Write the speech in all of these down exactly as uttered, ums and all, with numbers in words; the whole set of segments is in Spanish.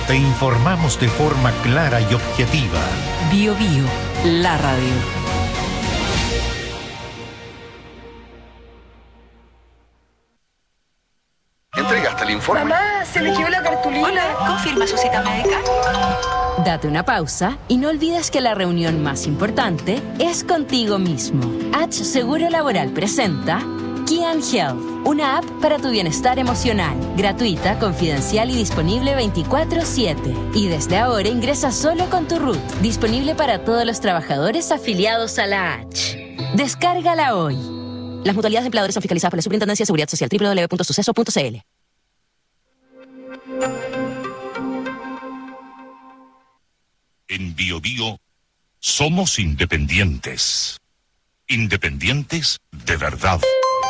te informamos de forma clara y objetiva. Bio Bio, la radio. ¿Entregaste el informe? Mamá, se le quedó la cartulina. Hola, ¿confirma su cita médica? Date una pausa y no olvides que la reunión más importante es contigo mismo. H Seguro Laboral presenta Kian Health, una app para tu bienestar emocional, gratuita, confidencial y disponible veinticuatro siete. Y desde ahora ingresa solo con tu R U T, disponible para todos los trabajadores afiliados a la H. Descárgala hoy. Las mutualidades de empleadores son fiscalizadas por la Superintendencia de Seguridad Social, doble u doble u doble u punto suceso punto c l. En Bio Bio somos independientes. Independientes de verdad.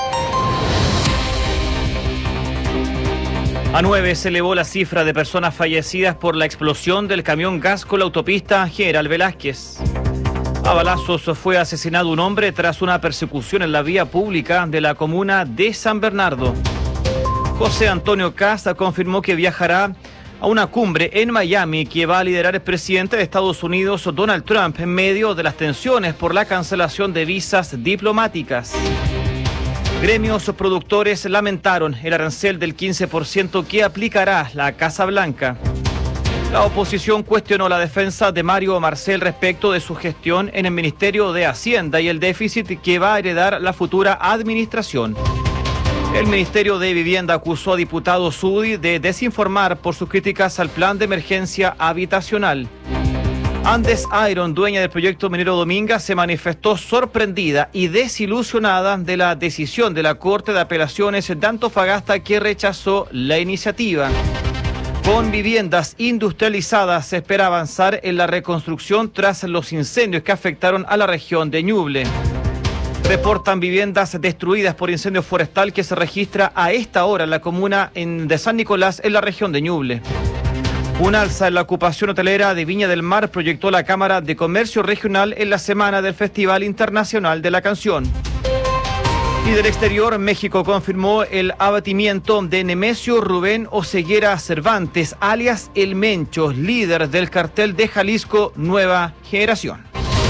A nueve se elevó la cifra de personas fallecidas por la explosión del camión gas con la autopista General Velázquez. A balazos fue asesinado un hombre tras una persecución en la vía pública de la comuna de San Bernardo. José Antonio Casta confirmó que viajará a una cumbre en Miami que va a liderar el presidente de Estados Unidos, Donald Trump, en medio de las tensiones por la cancelación de visas diplomáticas. Gremios productores lamentaron el arancel del quince por ciento que aplicará la Casa Blanca. La oposición cuestionó la defensa de Mario Marcel respecto de su gestión en el Ministerio de Hacienda y el déficit que va a heredar la futura administración. El Ministerio de Vivienda acusó a diputado Sudi de desinformar por sus críticas al plan de emergencia habitacional. Andes Iron, dueña del proyecto minero Dominga, se manifestó sorprendida y desilusionada de la decisión de la Corte de Apelaciones de Antofagasta que rechazó la iniciativa. Con viviendas industrializadas se espera avanzar en la reconstrucción tras los incendios que afectaron a la región de Ñuble. Reportan viviendas destruidas por incendio forestal que se registra a esta hora en la comuna de San Nicolás, en la región de Ñuble. Un alza en la ocupación hotelera de Viña del Mar proyectó la Cámara de Comercio Regional en la semana del Festival Internacional de la Canción. Y del exterior, México confirmó el abatimiento de Nemesio Rubén Oseguera Cervantes, alias El Mencho, líder del cartel de Jalisco Nueva Generación.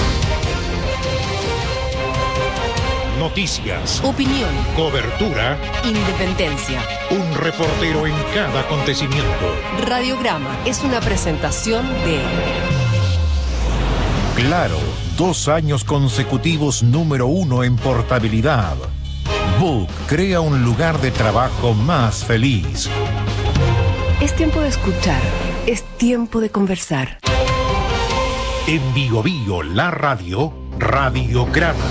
Noticias, Opinión, cobertura, independencia. un reportero en cada acontecimiento. Radiograma es una presentación de Claro, dos años consecutivos número uno en portabilidad. Book crea un lugar de trabajo más feliz. Es tiempo de escuchar, es tiempo de conversar. En Bio Bio, la radio, Radiograma.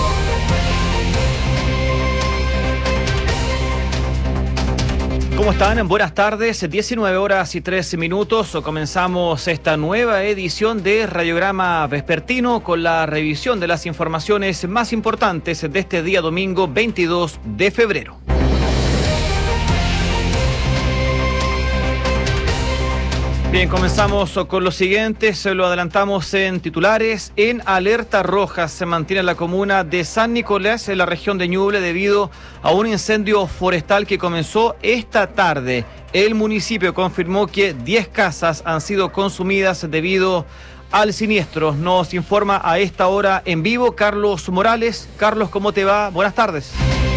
¿Cómo están? Buenas tardes, diecinueve horas y trece minutos. Comenzamos esta nueva edición de Radiograma Vespertino con la revisión de las informaciones más importantes de este día domingo veintidós de febrero. Bien, comenzamos con lo siguiente, se lo adelantamos en titulares. En alerta roja se mantiene la comuna de San Nicolás, en la región de Ñuble, debido a un incendio forestal que comenzó esta tarde. El municipio confirmó que diez casas han sido consumidas debido al siniestro. Nos informa a esta hora en vivo Carlos Morales. Carlos, ¿cómo te va? Buenas tardes.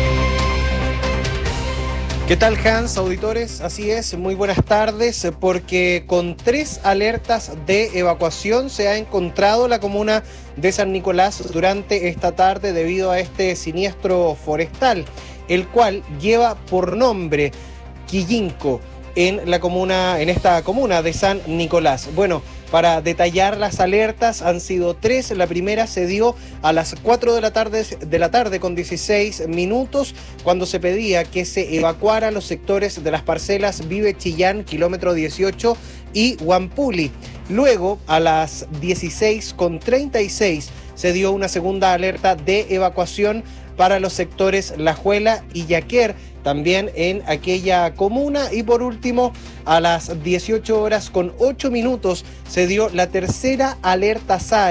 ¿Qué tal, Hans, auditores? Así es, muy buenas tardes, porque con tres alertas de evacuación se ha encontrado la comuna de San Nicolás durante esta tarde debido a este siniestro forestal, el cual lleva por nombre Quillinco en la comuna, en esta comuna de San Nicolás. Bueno, para detallar las alertas han sido tres. La primera se dio a las cuatro de la tarde, de la tarde con dieciséis minutos, cuando se pedía que se evacuara los sectores de las parcelas Vive Chillán, kilómetro dieciocho, y Huampuli. Luego, a las dieciséis con treinta y seis, se dio una segunda alerta de evacuación para los sectores La Juela y Yaquer, también en aquella comuna. Y por último, a las dieciocho horas con ocho minutos se dio la tercera alerta S A E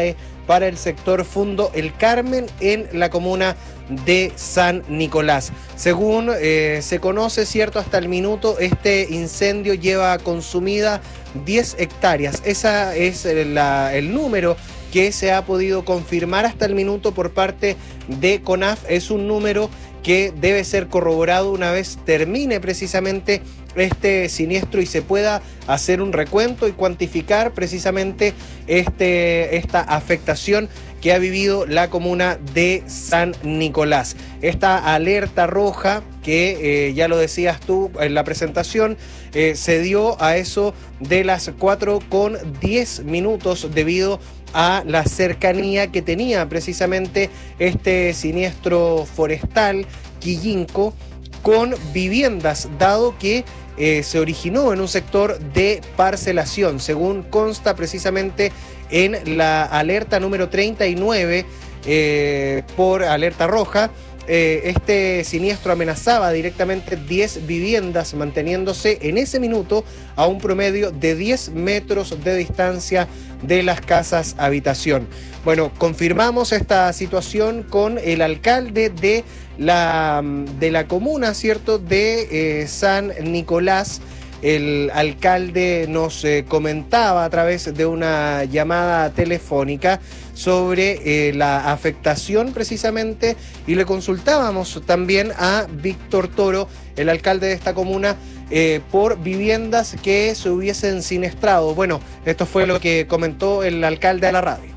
para el sector Fundo El Carmen en la comuna de San Nicolás. Según eh, se conoce, cierto, hasta el minuto, este incendio lleva consumida diez hectáreas. Esa es la, el número que se ha podido confirmar hasta el minuto por parte de CONAF. Es un número que debe ser corroborado una vez termine precisamente este siniestro y se pueda hacer un recuento y cuantificar precisamente este, esta afectación que ha vivido la comuna de San Nicolás. Esta alerta roja que eh, ya lo decías tú en la presentación, eh, se dio a eso de las cuatro con diez minutos debido a la cercanía que tenía precisamente este siniestro forestal Quillinco con viviendas, dado que eh, se originó en un sector de parcelación, según consta precisamente en la alerta número treinta y nueve eh, por alerta roja. Eh, este siniestro amenazaba directamente diez viviendas, manteniéndose en ese minuto a un promedio de diez metros de distancia de las casas habitación. Bueno, confirmamos esta situación con el alcalde de la, de la comuna, ¿cierto?, de eh, San Nicolás. El alcalde nos eh, comentaba a través de una llamada telefónica sobre eh, la afectación precisamente, y le consultábamos también a Víctor Toro, el alcalde de esta comuna, eh, por viviendas que se hubiesen siniestrado. Bueno, esto fue lo que comentó el alcalde a la radio.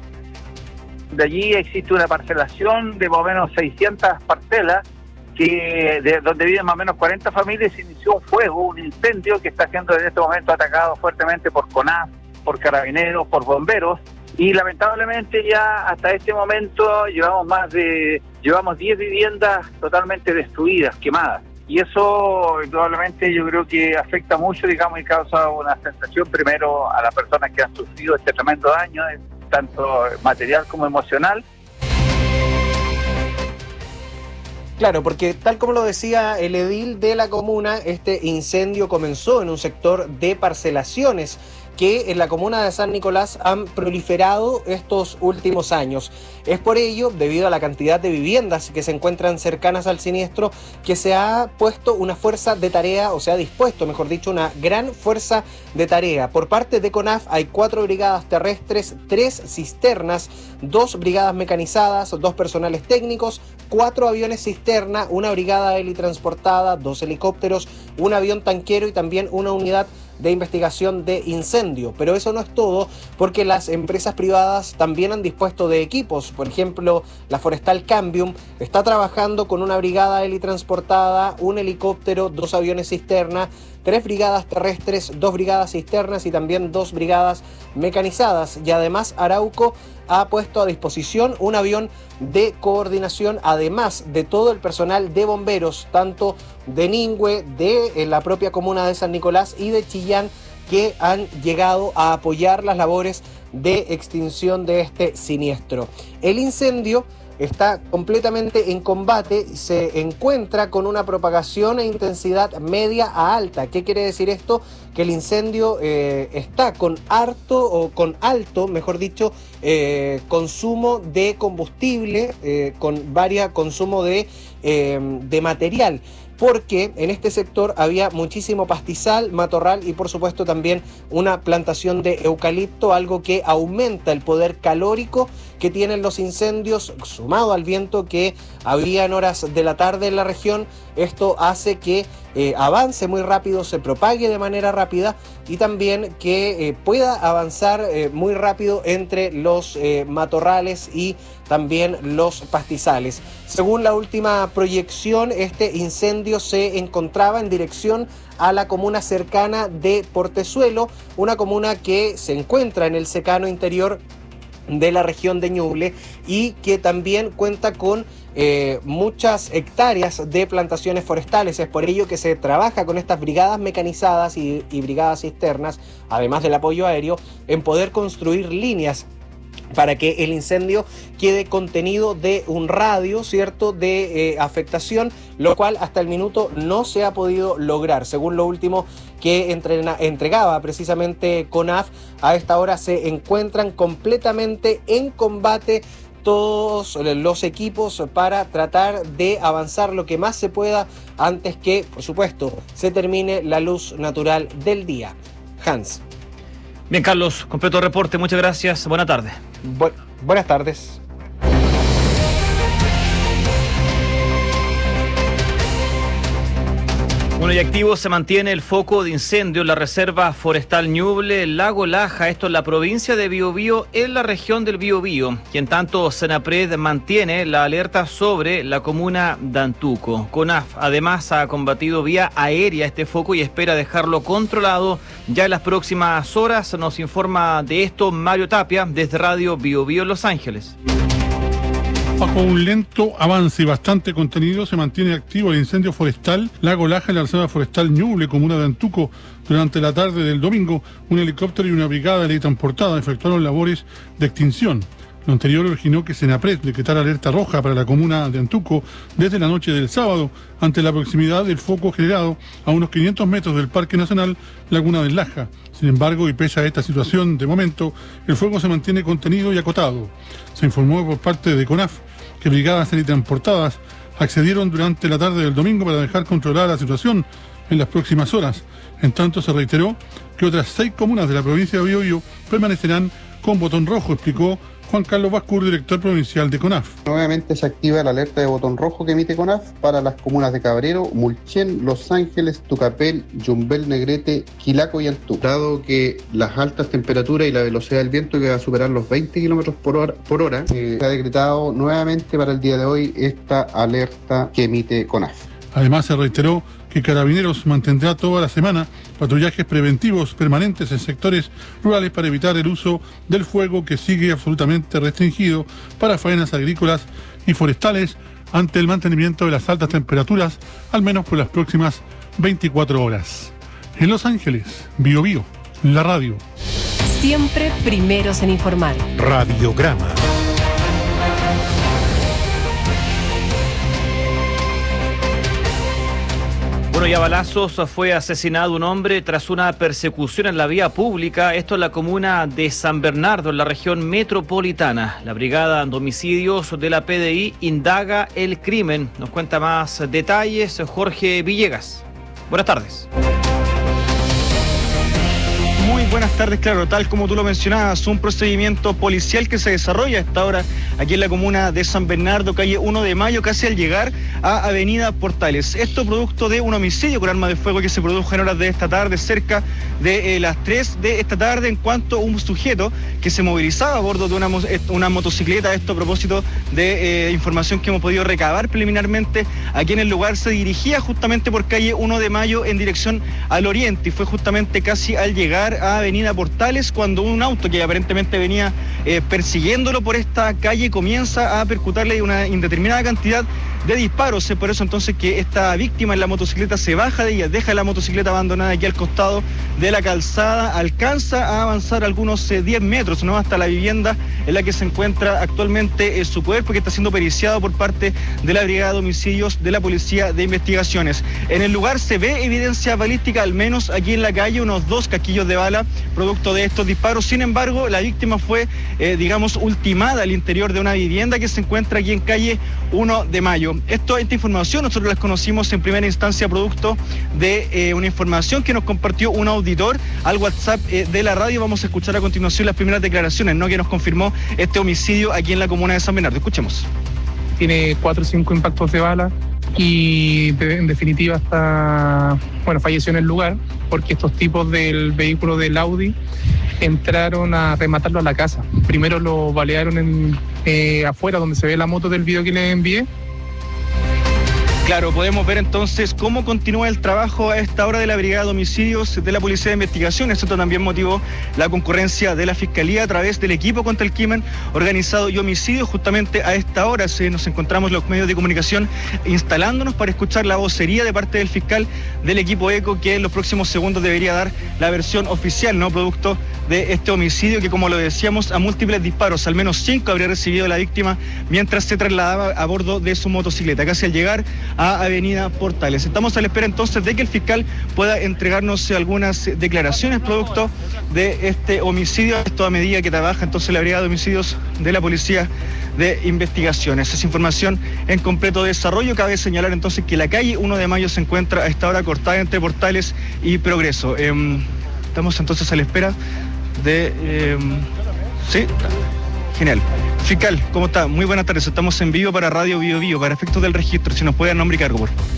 De allí existe una parcelación de más o menos seiscientas parcelas, que de donde viven más o menos cuarenta familias. Se inició un fuego, un incendio que está siendo en este momento atacado fuertemente por CONAF, por carabineros, por bomberos, y lamentablemente ya hasta este momento llevamos más de llevamos diez viviendas totalmente destruidas, quemadas, y eso probablemente yo creo que afecta mucho, digamos, y causa una sensación primero a las personas que han sufrido este tremendo daño, tanto material como emocional. Claro, porque tal como lo decía el edil de la comuna, este incendio comenzó en un sector de parcelaciones que en la comuna de San Nicolás han proliferado estos últimos años. Es por ello, debido a la cantidad de viviendas que se encuentran cercanas al siniestro, que se ha puesto una fuerza de tarea, o se ha dispuesto, mejor dicho, una gran fuerza de tarea. Por parte de CONAF hay cuatro brigadas terrestres, tres cisternas, dos brigadas mecanizadas, dos personales técnicos, cuatro aviones cisterna, una brigada helitransportada, dos helicópteros, un avión tanquero y también una unidad de investigación de incendio. Pero eso no es todo, porque las empresas privadas también han dispuesto de equipos. Por ejemplo, la Forestal Cambium está trabajando con una brigada helitransportada, un helicóptero, dos aviones cisterna, tres brigadas terrestres, dos brigadas cisternas y también dos brigadas mecanizadas. Y además Arauco ha puesto a disposición un avión de coordinación, además de todo el personal de bomberos, tanto de Ningüe, de la propia comuna de San Nicolás y de Chillán, que han llegado a apoyar las labores de extinción de este siniestro. El incendio está completamente en combate, se encuentra con una propagación e intensidad media a alta. ¿Qué quiere decir esto? Que el incendio eh, está con harto o con alto, mejor dicho, eh, consumo de combustible, eh, con varia consumo de, eh, de material, porque en este sector había muchísimo pastizal, matorral y por supuesto también una plantación de eucalipto, algo que aumenta el poder calórico que tienen los incendios, sumado al viento que había en horas de la tarde en la región. Esto hace que eh, avance muy rápido, se propague de manera rápida y también que eh, pueda avanzar eh, muy rápido entre los eh, matorrales y también los pastizales. Según la última proyección, este incendio se encontraba en dirección a la comuna cercana de Portezuelo, una comuna que se encuentra en el secano interior de la región de Ñuble y que también cuenta con eh, muchas hectáreas de plantaciones forestales. Es por ello que se trabaja con estas brigadas mecanizadas y, y brigadas cisternas, además del apoyo aéreo, en poder construir líneas para que el incendio quede contenido de un radio, ¿cierto?, de eh, afectación, lo cual hasta el minuto no se ha podido lograr. Según lo último que entrena, entregaba precisamente CONAF, a esta hora se encuentran completamente en combate todos los equipos para tratar de avanzar lo que más se pueda antes que, por supuesto, se termine la luz natural del día. Hans. Bien, Carlos, completo reporte, muchas gracias, buena tarde. Bu- buenas tardes. Bueno, y activo se mantiene el foco de incendio en la reserva forestal Ñuble, Lago Laja, esto en la provincia de Biobío, en la región del Biobío, y en tanto Senapred mantiene la alerta sobre la comuna de Antuco. CONAF además ha combatido vía aérea este foco y espera dejarlo controlado ya en las próximas horas. Nos informa de esto Mario Tapia desde Radio Biobío Los Ángeles. Bajo un lento avance y bastante contenido, se mantiene activo el incendio forestal Lago Laja en la reserva forestal Ñuble, comuna de Antuco. Durante la tarde del domingo, un helicóptero y una brigada teletransportada efectuaron labores de extinción. Lo anterior originó que Senapred decretara alerta roja para la comuna de Antuco desde la noche del sábado, ante la proximidad del foco generado a unos quinientos metros del Parque Nacional Laguna del Laja. Sin embargo, y pese a esta situación, de momento, el fuego se mantiene contenido y acotado. Se informó por parte de CONAF que brigadas teletransportadas accedieron durante la tarde del domingo para dejar controlada la situación en las próximas horas. En tanto, se reiteró que otras seis comunas de la provincia de Biobío permanecerán con botón rojo, explicó Juan Carlos Bascur, director provincial de CONAF. Nuevamente se activa la alerta de botón rojo que emite CONAF para las comunas de Cabrero, Mulchen, Los Ángeles, Tucapel, Yumbel, Negrete, Quilaco y Antuco. Dado que las altas temperaturas y la velocidad del viento que va a superar los veinte kilómetros por hora, por hora eh, se ha decretado nuevamente para el día de hoy esta alerta que emite CONAF. Además, se reiteró que Carabineros mantendrá toda la semana patrullajes preventivos permanentes en sectores rurales para evitar el uso del fuego, que sigue absolutamente restringido para faenas agrícolas y forestales ante el mantenimiento de las altas temperaturas, al menos por las próximas veinticuatro horas. En Los Ángeles, Biobío, la radio. Siempre primeros en informar. Radiograma. Bueno, y a balazos fue asesinado un hombre tras una persecución en la vía pública, esto en la comuna de San Bernardo, en la región metropolitana. La brigada de homicidios de la P D I indaga el crimen. Nos cuenta más detalles Jorge Villegas. Buenas tardes. Muy buenas tardes, claro, tal como tú lo mencionabas, un procedimiento policial que se desarrolla a esta hora aquí en la comuna de San Bernardo, calle uno de mayo, casi al llegar a Avenida Portales. Esto producto de un homicidio con arma de fuego que se produjo en horas de esta tarde, cerca de eh, las tres de esta tarde, en cuanto a un sujeto que se movilizaba a bordo de una, una motocicleta. Esto a propósito de eh, información que hemos podido recabar preliminarmente. Aquí en el lugar se dirigía justamente por calle uno de mayo en dirección al oriente, y fue justamente casi al llegar a Avenida Portales cuando un auto que aparentemente venía eh, persiguiéndolo por esta calle comienza a percutarle una indeterminada cantidad de disparos. Es por eso entonces que esta víctima en la motocicleta se baja de ella, deja la motocicleta abandonada aquí al costado de la calzada, alcanza a avanzar algunos eh, diez metros, ¿no?, hasta la vivienda en la que se encuentra actualmente eh, su cuerpo, que está siendo periciado por parte de la Brigada de Homicidios de la Policía de Investigaciones. En el lugar se ve evidencia balística, al menos aquí en la calle, unos dos casquillos de bala producto de estos disparos. Sin embargo, la víctima fue, eh, digamos, ultimada al interior de una vivienda que se encuentra aquí en calle uno de mayo. Esto, esta información nosotros la conocimos en primera instancia producto de eh, una información que nos compartió un auditor al WhatsApp eh, de la radio. Vamos a escuchar a continuación las primeras declaraciones, ¿no?, que nos confirmó este homicidio aquí en la comuna de San Bernardo. Escuchemos. Tiene cuatro o cinco impactos de bala y en definitiva está, bueno, falleció en el lugar porque estos tipos del vehículo del Audi entraron a rematarlo a la casa. Primero lo balearon en, eh, afuera, donde se ve la moto del video que les envié. Claro, podemos ver entonces cómo continúa el trabajo a esta hora de la Brigada de Homicidios de la Policía de Investigaciones. Esto también motivó la concurrencia de la Fiscalía a través del equipo contra el crimen organizado y homicidio. Justamente a esta hora se nos encontramos los medios de comunicación instalándonos para escuchar la vocería de parte del fiscal del equipo ECO, que en los próximos segundos debería dar la versión oficial, ¿no?, producto de este homicidio que, como lo decíamos, a múltiples disparos, al menos cinco habría recibido la víctima mientras se trasladaba a bordo de su motocicleta, casi al llegar a Avenida Portales. Estamos a la espera entonces de que el fiscal pueda entregarnos algunas declaraciones producto de este homicidio, esto a medida que trabaja entonces la Brigada de Homicidios de la Policía de Investigaciones. Es información en completo desarrollo. Cabe señalar entonces que la calle uno de mayo se encuentra a esta hora cortada entre Portales y Progreso. Eh, estamos entonces a la espera de... Eh, sí, genial. Fiscal, ¿cómo está? Muy buenas tardes. Estamos en vivo para Radio Bio Bio, para efectos del registro. Si nos puede dar nombre y cargo, por favor.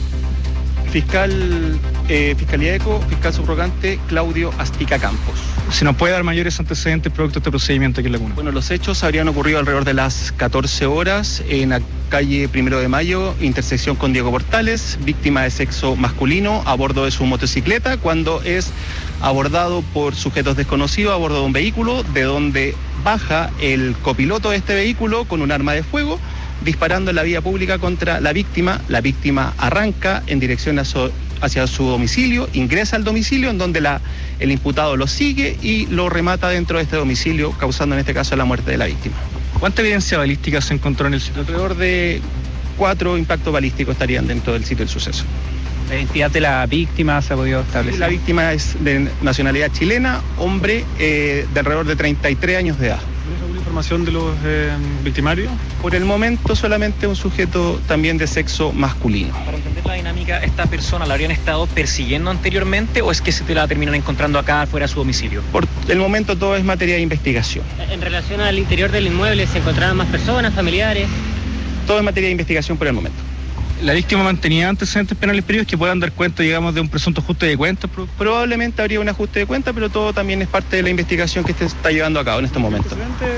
Fiscal, eh, Fiscalía ECO, fiscal subrogante Claudio Astica Campos. Si nos puede dar mayores antecedentes producto de este procedimiento aquí en la comuna. Bueno, los hechos habrían ocurrido alrededor de las catorce horas en la calle Primero de Mayo, intersección con Diego Portales, víctima de sexo masculino a bordo de su motocicleta, cuando es abordado por sujetos desconocidos a bordo de un vehículo, de donde baja el copiloto de este vehículo con un arma de fuego, disparando en la vía pública contra la víctima. La víctima arranca en dirección a su, hacia su domicilio, ingresa al domicilio en donde la, el imputado lo sigue y lo remata dentro de este domicilio, causando en este caso la muerte de la víctima. ¿Cuánta evidencia balística se encontró en el sitio? Alrededor de cuatro impactos balísticos estarían dentro del sitio del suceso. ¿La identidad de la víctima se ha podido establecer? La víctima es de nacionalidad chilena, hombre eh, de alrededor de treinta y tres años de edad. ¿Tienes alguna información de los eh, victimarios? Por el momento solamente un sujeto también de sexo masculino. Para entender la dinámica, ¿esta persona la habrían estado persiguiendo anteriormente o es que se te la terminan encontrando acá fuera de su domicilio? Por el momento todo es materia de investigación. En relación al interior del inmueble, ¿se encontraban más personas, familiares? Todo es materia de investigación por el momento. ¿La víctima mantenía antecedentes penales previos que puedan dar cuenta, digamos, de un presunto ajuste de cuentas? Probablemente habría un ajuste de cuenta, pero todo también es parte de la investigación que se está llevando a cabo en estos momentos.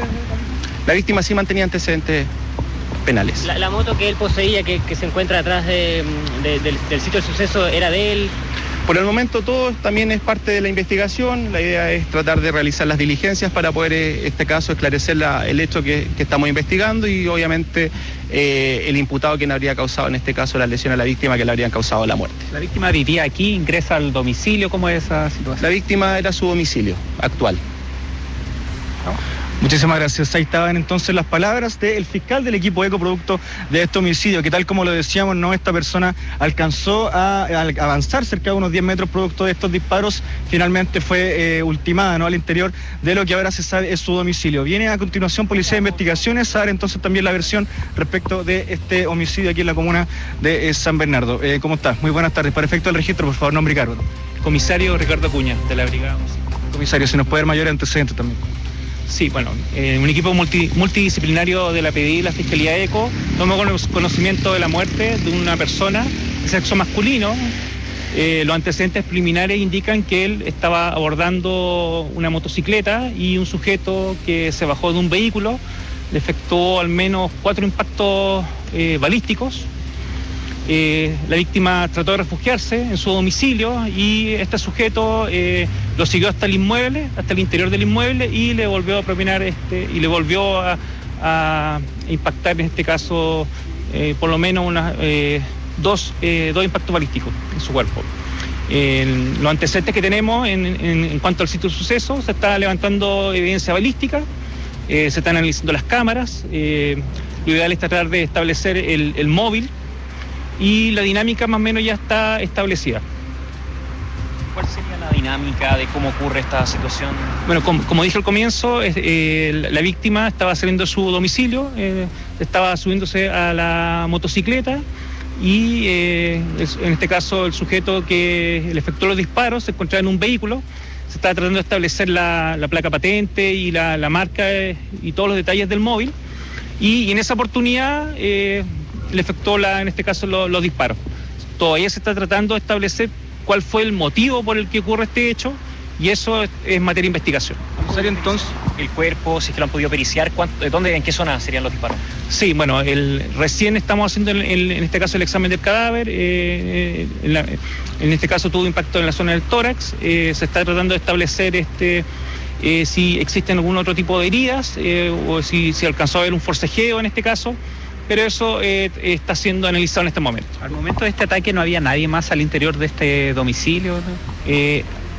La víctima sí mantenía antecedentes penales. La, la moto que él poseía, que, que se encuentra atrás de, de, del, del sitio del suceso, ¿era de él? Por el momento todo también es parte de la investigación. La idea es tratar de realizar las diligencias para poder, en este caso, esclarecer la, el hecho que, que estamos investigando y obviamente eh, el imputado quien habría causado en este caso la lesión a la víctima que le habrían causado la muerte. ¿La víctima vivía aquí, ingresa al domicilio? ¿Cómo es esa situación? La víctima era su domicilio actual. ¿No? Muchísimas gracias. Ahí estaban entonces las palabras del fiscal del equipo ECO producto de este homicidio, que tal como lo decíamos, no, esta persona alcanzó a, a avanzar cerca de unos diez metros producto de estos disparos, finalmente fue eh, ultimada, ¿no?, al interior de lo que ahora se sabe es su domicilio. Viene a continuación Policía de Investigaciones a dar entonces también la versión respecto de este homicidio aquí en la comuna de eh, San Bernardo. Eh, ¿Cómo estás? Muy buenas tardes. Para efecto del registro, por favor, nombre y cargo. Comisario Ricardo Acuña, de la Brigada. Comisario, si nos puede dar mayores antecedentes también. Sí, bueno, eh, un equipo multi, multidisciplinario de la P D I y la Fiscalía ECO tomó conocimiento de la muerte de una persona de sexo masculino. Eh, los antecedentes preliminares indican que él estaba abordando una motocicleta y un sujeto que se bajó de un vehículo le efectuó al menos cuatro impactos eh, balísticos. Eh, la víctima trató de refugiarse en su domicilio y este sujeto eh, lo siguió hasta el inmueble, hasta el interior del inmueble y le volvió a propinar este y le volvió a, a impactar en este caso eh, por lo menos una, eh, dos, eh, dos impactos balísticos en su cuerpo. Eh, los antecedentes que tenemos en, en, en cuanto al sitio de suceso, se está levantando evidencia balística, eh, se están analizando las cámaras, eh, lo ideal es tratar de establecer el, el móvil y la dinámica más o menos ya está establecida. ¿Cuál sería la dinámica de cómo ocurre esta situación? Bueno, como, como dije al comienzo, eh, la víctima estaba saliendo de su domicilio, eh, estaba subiéndose a la motocicleta y eh, en este caso el sujeto que le efectuó los disparos se encontraba en un vehículo. Se estaba tratando de establecer la, la placa patente y la, la marca eh, y todos los detalles del móvil y, y en esa oportunidad eh, le efectuó la, en este caso lo, los disparos. Todavía se está tratando de establecer cuál fue el motivo por el que ocurre este hecho y eso es, es materia de investigación. ¿Sería entonces el cuerpo, si es que lo han podido periciar, cuánto, dónde, en qué zona serían los disparos? Sí, bueno, el, recién estamos haciendo el, el, en este caso el examen del cadáver, eh, en, la, en este caso tuvo impacto en la zona del tórax, eh, se está tratando de establecer este eh, si existen algún otro tipo de heridas eh, o si, si alcanzó a haber un forcejeo en este caso. Pero eso eh, está siendo analizado en este momento. Al momento de este ataque no había nadie más al interior de este domicilio, ¿no? Eh,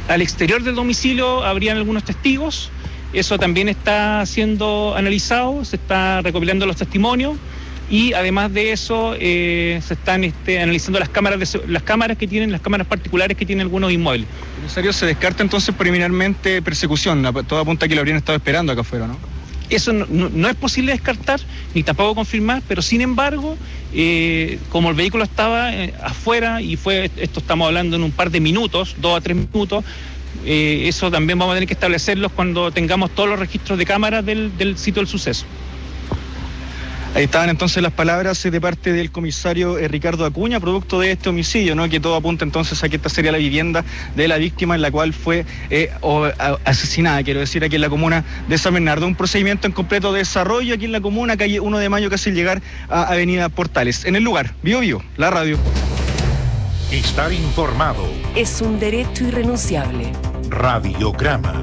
al exterior del domicilio habrían algunos testigos. Eso también está siendo analizado, se está recopilando los testimonios y además de eso eh, se están este, analizando las cámaras de, las cámaras que tienen, las cámaras particulares que tienen algunos inmuebles. Comisario, se descarta entonces preliminarmente persecución, todo apunta a que lo habrían estado esperando acá afuera, ¿no? Eso no, no, no es posible descartar ni tampoco confirmar, pero sin embargo, eh, como el vehículo estaba eh, afuera y fue, esto estamos hablando en un par de minutos, dos a tres minutos, eh, eso también vamos a tener que establecerlos cuando tengamos todos los registros de cámaras del, del sitio del suceso. Ahí estaban entonces las palabras de parte del comisario eh, Ricardo Acuña, producto de este homicidio, ¿no? Que todo apunta entonces a que esta sería la vivienda de la víctima en la cual fue eh, o, a, asesinada, quiero decir, aquí en la comuna de San Bernardo. Un procedimiento en completo desarrollo aquí en la comuna, calle uno de mayo, casi al llegar a Avenida Portales. En el lugar, Bio Bio, la radio. Estar informado es un derecho irrenunciable. Radiograma.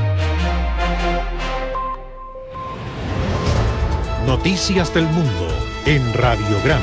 Noticias del mundo en Radiograma.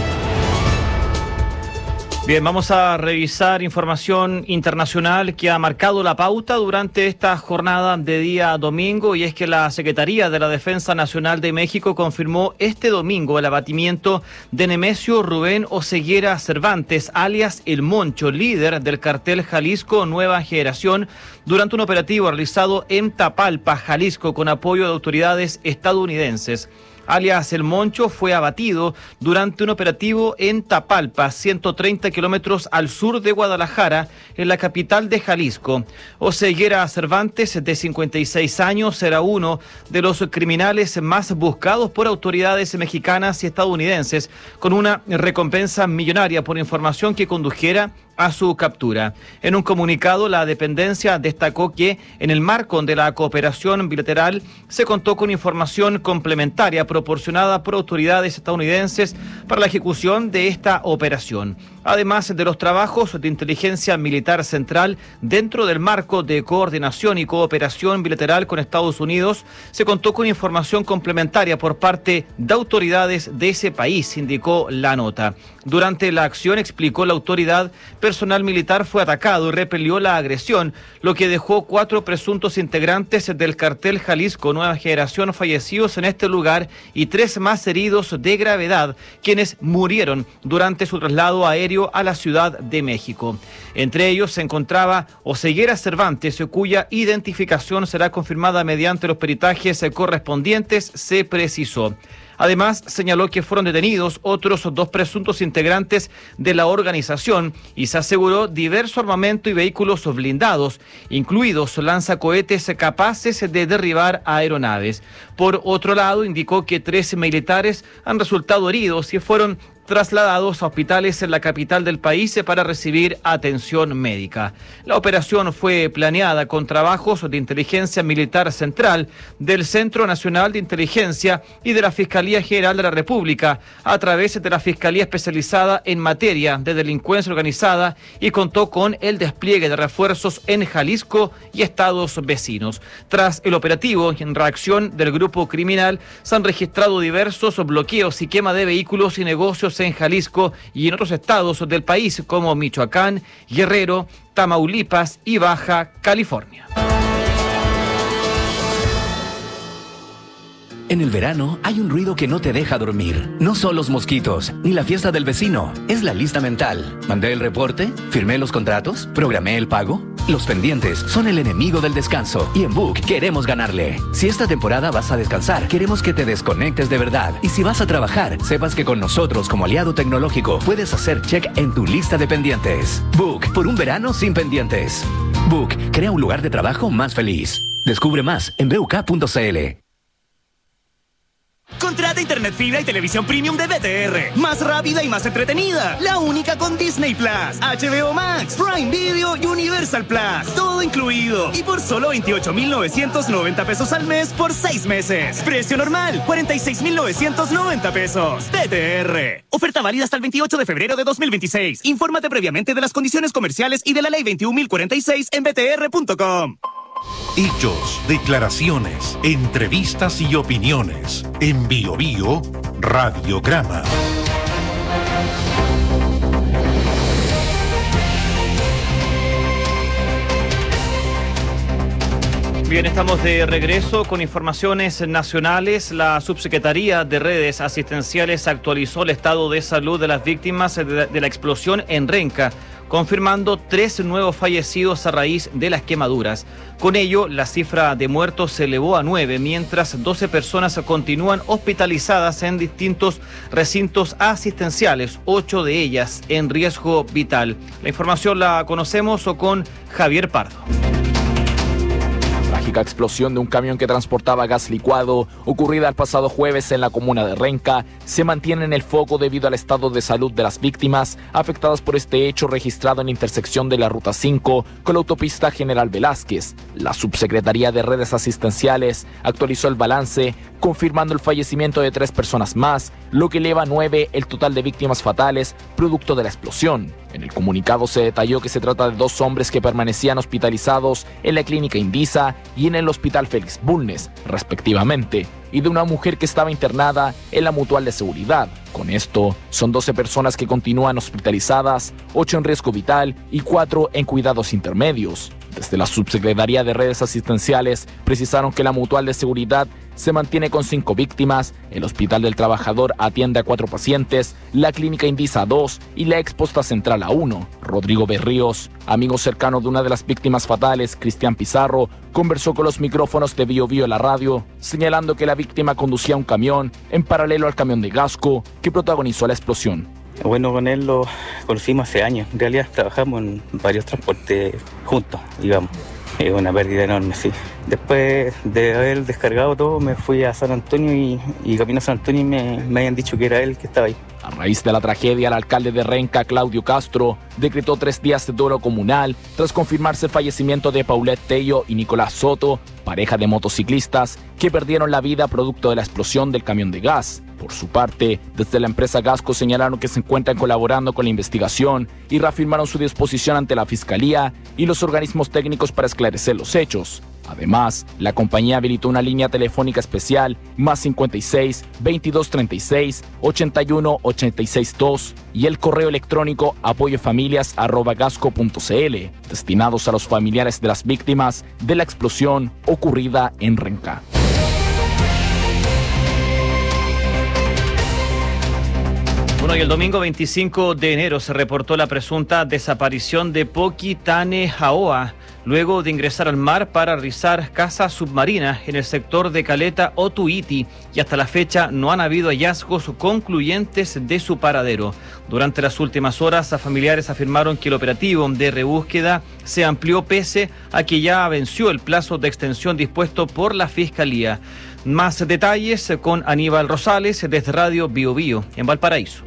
Bien, vamos a revisar información internacional que ha marcado la pauta durante esta jornada de día domingo, y es que la Secretaría de la Defensa Nacional de México confirmó este domingo el abatimiento de Nemesio Rubén Oseguera Cervantes, alias El Moncho, líder del cartel Jalisco Nueva Generación, durante un operativo realizado en Tapalpa, Jalisco, con apoyo de autoridades estadounidenses. Alias El Moncho fue abatido durante un operativo en Tapalpa, ciento treinta kilómetros al sur de Guadalajara, en la capital de Jalisco. Oseguera Cervantes, de cincuenta y seis años, era uno de los criminales más buscados por autoridades mexicanas y estadounidenses, con una recompensa millonaria por información que condujera a su captura. En un comunicado, la dependencia destacó que en el marco de la cooperación bilateral se contó con información complementaria proporcionada por autoridades estadounidenses para la ejecución de esta operación. Además de los trabajos de inteligencia militar central dentro del marco de coordinación y cooperación bilateral con Estados Unidos, se contó con información complementaria por parte de autoridades de ese país, indicó la nota. Durante la acción, explicó la autoridad, personal militar fue atacado y repelió la agresión, lo que dejó cuatro presuntos integrantes del cartel Jalisco Nueva Generación fallecidos en este lugar y tres más heridos de gravedad, quienes murieron durante su traslado aéreo a la Ciudad de México. Entre ellos se encontraba Oseguera Cervantes, cuya identificación será confirmada mediante los peritajes correspondientes, se precisó. Además, señaló que fueron detenidos otros dos presuntos integrantes de la organización y se aseguró diverso armamento y vehículos blindados, incluidos lanzacohetes capaces de derribar aeronaves. Por otro lado, indicó que tres militares han resultado heridos y fueron trasladados a hospitales en la capital del país para recibir atención médica. La operación fue planeada con trabajos de inteligencia militar central, del Centro Nacional de Inteligencia y de la Fiscalía General de la República, a través de la Fiscalía Especializada en Materia de Delincuencia Organizada, y contó con el despliegue de refuerzos en Jalisco y estados vecinos. Tras el operativo, en reacción del grupo criminal, se han registrado diversos bloqueos y quema de vehículos y negocios en Jalisco y en otros estados del país como Michoacán, Guerrero, Tamaulipas y Baja California. En el verano hay un ruido que no te deja dormir. No son los mosquitos, ni la fiesta del vecino. Es la lista mental. ¿Mandé el reporte? ¿Firmé los contratos? ¿Programé el pago? Los pendientes son el enemigo del descanso y en Book queremos ganarle. Si esta temporada vas a descansar, queremos que te desconectes de verdad. Y si vas a trabajar, sepas que con nosotros como aliado tecnológico puedes hacer check en tu lista de pendientes. Book, por un verano sin pendientes. Book, crea un lugar de trabajo más feliz. Descubre más en b u k punto c l. Contrata internet fibra y televisión premium de B T R. Más rápida y más entretenida. La única con Disney Plus, H B O Max, Prime Video y Universal Plus. Todo incluido. Y por solo veintiocho mil novecientos noventa pesos al mes por seis meses. Precio normal, cuarenta y seis mil novecientos noventa pesos. B T R. Oferta válida hasta el veintiocho de febrero de dos mil veintiséis. Infórmate previamente de las condiciones comerciales y de la ley veintiún mil cuarenta y seis en b t r punto com. Hechos, declaraciones, entrevistas y opiniones. En Bio Bio, Radiograma. Bien, estamos de regreso con informaciones nacionales. La Subsecretaría de Redes Asistenciales actualizó el estado de salud de las víctimas de la explosión en Renca, confirmando tres nuevos fallecidos a raíz de las quemaduras. Con ello, la cifra de muertos se elevó a nueve, mientras doce personas continúan hospitalizadas en distintos recintos asistenciales, ocho de ellas en riesgo vital. La información la conocemos con Javier Pardo. Trágica explosión de un camión que transportaba gas licuado, ocurrida el pasado jueves en la comuna de Renca, se mantiene en el foco debido al estado de salud de las víctimas afectadas por este hecho registrado en la intersección de la Ruta cinco con la autopista General Velázquez. La Subsecretaría de Redes Asistenciales actualizó el balance, confirmando el fallecimiento de tres personas más, lo que eleva a nueve el total de víctimas fatales producto de la explosión. En el comunicado se detalló que se trata de dos hombres que permanecían hospitalizados en la clínica Indisa y en el hospital Félix Bulnes, respectivamente, y de una mujer que estaba internada en la Mutual de Seguridad. Con esto, son doce personas que continúan hospitalizadas, ocho en riesgo vital y cuatro en cuidados intermedios. Desde la Subsecretaría de Redes Asistenciales precisaron que la Mutual de Seguridad se mantiene con cinco víctimas, el Hospital del Trabajador atiende a cuatro pacientes, la Clínica Indisa a dos y la Exposta Central a uno. Rodrigo Berríos, amigo cercano de una de las víctimas fatales, Cristian Pizarro, conversó con los micrófonos de Bio Bio la radio, señalando que la víctima conducía un camión en paralelo al camión de Gasco que protagonizó la explosión. Bueno, con él lo conocimos hace años. En realidad trabajamos en varios transportes juntos, digamos. Es una pérdida enorme, sí. Después de haber descargado todo, me fui a San Antonio y, y camino a San Antonio y me, me habían dicho que era él que estaba ahí. A raíz de la tragedia, el alcalde de Renca, Claudio Castro, decretó tres días de duelo comunal tras confirmarse el fallecimiento de Paulette Tello y Nicolás Soto, pareja de motociclistas que perdieron la vida producto de la explosión del camión de gas. Por su parte, desde la empresa Gasco señalaron que se encuentran colaborando con la investigación y reafirmaron su disposición ante la Fiscalía y los organismos técnicos para esclarecer los hechos. Además, la compañía habilitó una línea telefónica especial más cincuenta y seis, veintidós treinta y seis, ochenta y uno, ochenta y seis dos y el correo electrónico apoyofamilias arroba gasco punto cl, destinados a los familiares de las víctimas de la explosión ocurrida en Renca. Bueno, y el domingo veinticinco de enero se reportó la presunta desaparición de Poki Tane Jaoa, luego de ingresar al mar para rizar caza submarina en el sector de Caleta Otuiti, y hasta la fecha no han habido hallazgos concluyentes de su paradero. Durante las últimas horas, a familiares afirmaron que el operativo de rebúsqueda se amplió pese a que ya venció el plazo de extensión dispuesto por la Fiscalía. Más detalles con Aníbal Rosales desde Radio Bio Bio en Valparaíso.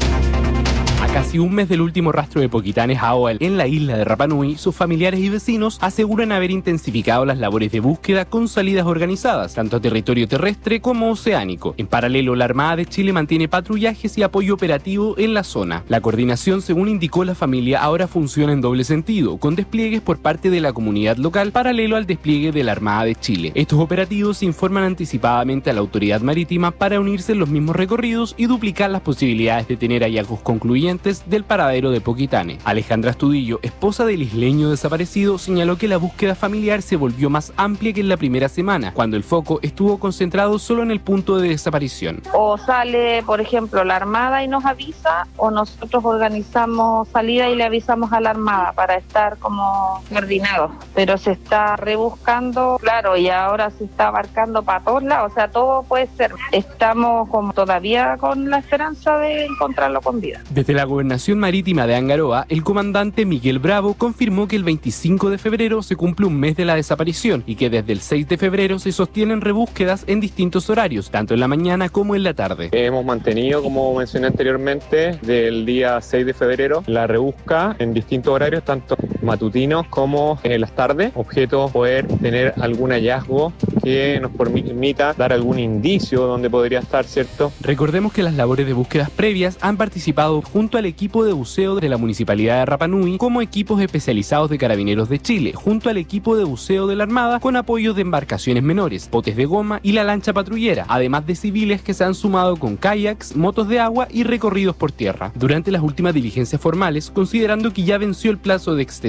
A casi un mes del último rastro de Poki Tane Jaoa en la isla de Rapa Nui, sus familiares y vecinos aseguran haber intensificado las labores de búsqueda con salidas organizadas, tanto a territorio terrestre como oceánico. En paralelo, la Armada de Chile mantiene patrullajes y apoyo operativo en la zona. La coordinación, según indicó la familia, ahora funciona en doble sentido, con despliegues por parte de la comunidad local paralelo al despliegue de la Armada de Chile. Estos operativos informan anticipadamente a la autoridad marítima para unirse en los mismos recorridos y duplicar las posibilidades de tener hallazgos concluyentes del paradero de Poki Tane. Alejandra Astudillo, esposa del isleño desaparecido, señaló que la búsqueda familiar se volvió más amplia que en la primera semana, cuando el foco estuvo concentrado solo en el punto de desaparición. O sale, por ejemplo, la Armada y nos avisa, o nosotros organizamos salida y le avisamos a la Armada para estar como coordinados. Pero se está rebuscando, claro, y ahora se está abarcando para todos lados, o sea, todo puede ser. Estamos como todavía con la esperanza de encontrarlo con vida. Desde la Gobernación Marítima de Angaroa, el comandante Miguel Bravo confirmó que el veinticinco de febrero se cumple un mes de la desaparición y que desde el seis de febrero se sostienen rebúsquedas en distintos horarios, tanto en la mañana como en la tarde. Hemos mantenido, como mencioné anteriormente, del día seis de febrero, la rebusca en distintos horarios, tanto matutinos como en las tardes, objeto poder tener algún hallazgo que nos permita dar algún indicio donde podría estar, ¿cierto? Recordemos que las labores de búsquedas previas han participado junto al equipo de buceo de la Municipalidad de Rapa Nui como equipos especializados de Carabineros de Chile, junto al equipo de buceo de la Armada con apoyo de embarcaciones menores, botes de goma y la lancha patrullera, además de civiles que se han sumado con kayaks, motos de agua y recorridos por tierra. Durante las últimas diligencias formales, considerando que ya venció el plazo de extensión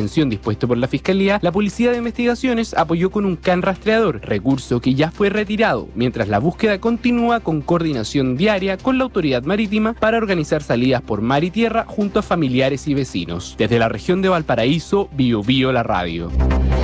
detención dispuesto por la Fiscalía, la Policía de Investigaciones apoyó con un can rastreador, recurso que ya fue retirado, mientras la búsqueda continúa con coordinación diaria con la autoridad marítima para organizar salidas por mar y tierra junto a familiares y vecinos. Desde la región de Valparaíso, Bio Bio la radio.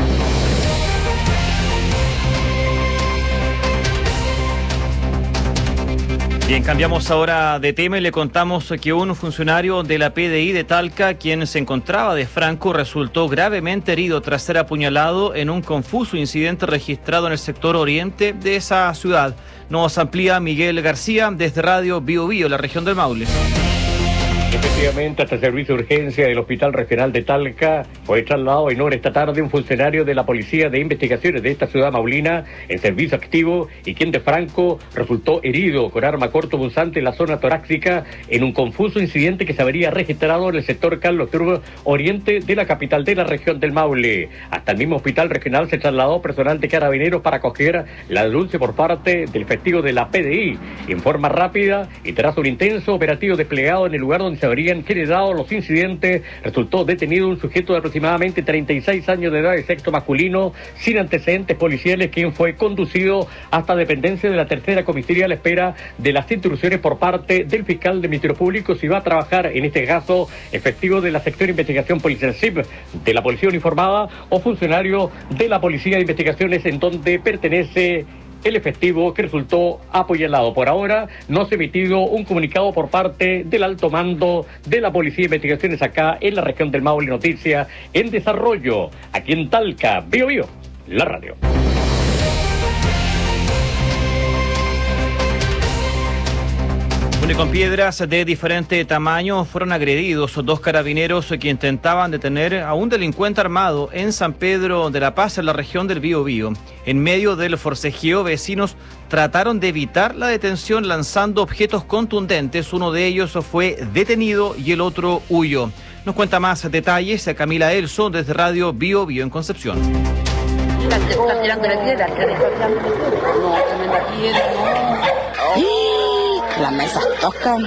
Bien, cambiamos ahora de tema y le contamos que un funcionario de la P D I de Talca, quien se encontraba de Franco, resultó gravemente herido tras ser apuñalado en un confuso incidente registrado en el sector oriente de esa ciudad. Nos amplía Miguel García desde Radio Bio Bio, la región del Maule. Efectivamente, hasta el servicio de urgencia del Hospital Regional de Talca fue trasladado en hora esta tarde un funcionario de la Policía de Investigaciones de esta ciudad maulina en servicio activo y quien de Franco resultó herido con arma cortopunzante en la zona torácica en un confuso incidente que se habría registrado en el sector Carlos Turbo Oriente de la capital de la región del Maule. Hasta el mismo Hospital Regional se trasladó personal de Carabineros para acoger la denuncia por parte del efectivo de la P D I. En forma rápida y tras un intenso operativo desplegado en el lugar donde se habrían generado los incidentes, resultó detenido un sujeto de aproximadamente treinta y seis años de edad de sexo masculino, sin antecedentes policiales, quien fue conducido hasta dependencia de la tercera comisaría a la espera de las instrucciones por parte del fiscal del Ministerio Público si va a trabajar, en este caso, efectivo de la sección de investigación policial S I P, de la Policía Uniformada o funcionario de la Policía de Investigaciones en donde pertenece el efectivo que resultó apuñalado. Por ahora no se ha emitido un comunicado por parte del alto mando de la Policía de Investigaciones acá en la región del Maule. Noticia en desarrollo, aquí en Talca, Bio Bio, la radio. Con piedras de diferente tamaño fueron agredidos dos carabineros que intentaban detener a un delincuente armado en San Pedro de la Paz, en la región del Bio Bio. En medio del forcejeo, vecinos trataron de evitar la detención lanzando objetos contundentes. Uno de ellos fue detenido y el otro huyó. Nos cuenta más detalles Camila Elso desde Radio Bio Bio en Concepción. Está tirando la piedra, está tirando. No, tremenda piedra, no. Las mesas toscan.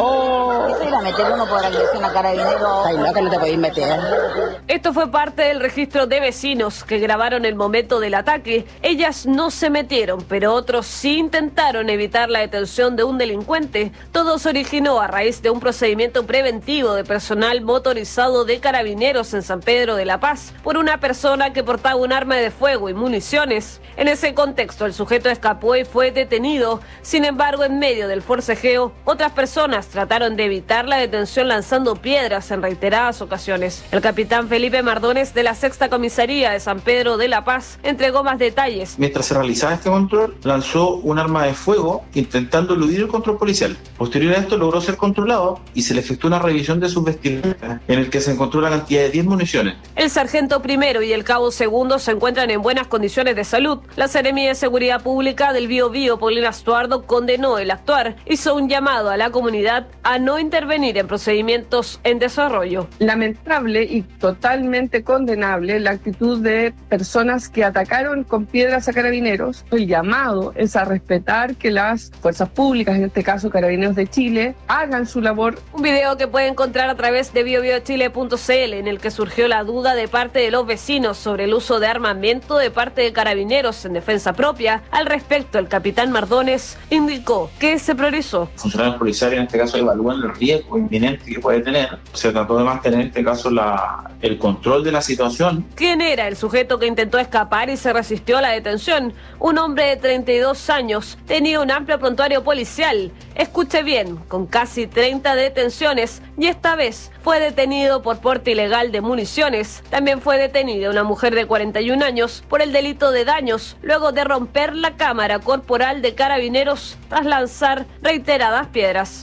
Oh, ¿qué se irá a meter uno por agresión a carabinero? Ay, no, que no te podéis meter. Esto fue parte del registro de vecinos que grabaron el momento del ataque. Ellas no se metieron, pero otros sí intentaron evitar la detención de un delincuente. Todo se originó a raíz de un procedimiento preventivo de personal motorizado de carabineros en San Pedro de la Paz por una persona que portaba un arma de fuego y municiones. En ese contexto, el sujeto escapó y fue detenido. Sin embargo, en medio del forcejeo, otras personas trataron de evitar la detención lanzando piedras en reiteradas ocasiones. El capitán Felipe Mardones de la Sexta Comisaría de San Pedro de la Paz entregó más detalles. Mientras se realizaba este control, lanzó un arma de fuego intentando eludir el control policial. Posterior a esto logró ser controlado y se le efectuó una revisión de sus vestimentas en el que se encontró la cantidad de diez municiones. El sargento primero y el cabo segundo se encuentran en buenas condiciones de salud. La Seremía de Seguridad Pública del Bio Bio, Paulina Astuardo, condenó el actuar. Hizo un llamado a la comunidad a no intervenir en procedimientos en desarrollo. Lamentable y totalmente condenable la actitud de personas que atacaron con piedras a carabineros. El llamado es a respetar que las fuerzas públicas, en este caso Carabineros de Chile, hagan su labor. Un video que puede encontrar a través de bio bio chile punto c l en el que surgió la duda de parte de los vecinos sobre el uso de armamento de parte de carabineros en defensa propia. Al respecto, el capitán Mardones indicó que se priorizó. Funcionarios policiales en este caso evalúan el riesgo inminente que puede tener. Se trató de mantener en este caso la, el control de la situación. ¿Quién era el sujeto que intentó escapar y se resistió a la detención? Un hombre de treinta y dos años, tenía un amplio prontuario policial. Escuche bien, con casi treinta detenciones, y esta vez fue detenido por porte ilegal de municiones. También fue detenida una mujer de cuarenta y un años por el delito de daños, luego de romper la cámara corporal de carabineros tras lanzar reiteradas piedras.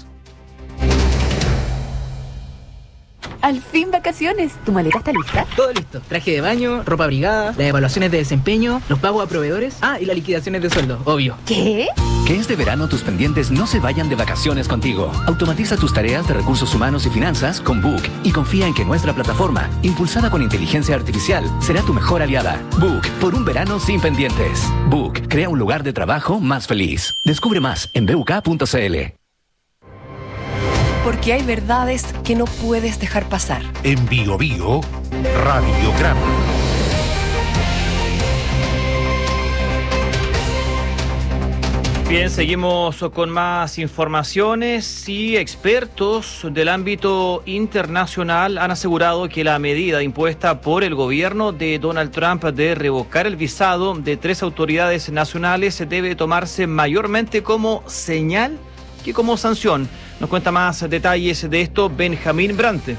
Al fin vacaciones. ¿Tu maleta está lista? Todo listo. Traje de baño, ropa abrigada, las evaluaciones de desempeño, los pagos a proveedores. Ah, y las liquidaciones de sueldo, obvio. ¿Qué? Que este verano tus pendientes no se vayan de vacaciones contigo. Automatiza tus tareas de recursos humanos y finanzas con Book y confía en que nuestra plataforma, impulsada con inteligencia artificial, será tu mejor aliada. Book, por un verano sin pendientes. Book, crea un lugar de trabajo más feliz. Descubre más en b u k punto c l. Porque hay verdades que no puedes dejar pasar. En Bio Bio, Radiograma. Bien, seguimos con más informaciones y expertos del ámbito internacional han asegurado que la medida impuesta por el gobierno de Donald Trump de revocar el visado de tres autoridades nacionales debe tomarse mayormente como señal que como sanción. Nos cuenta más detalles de esto Benjamín Brante.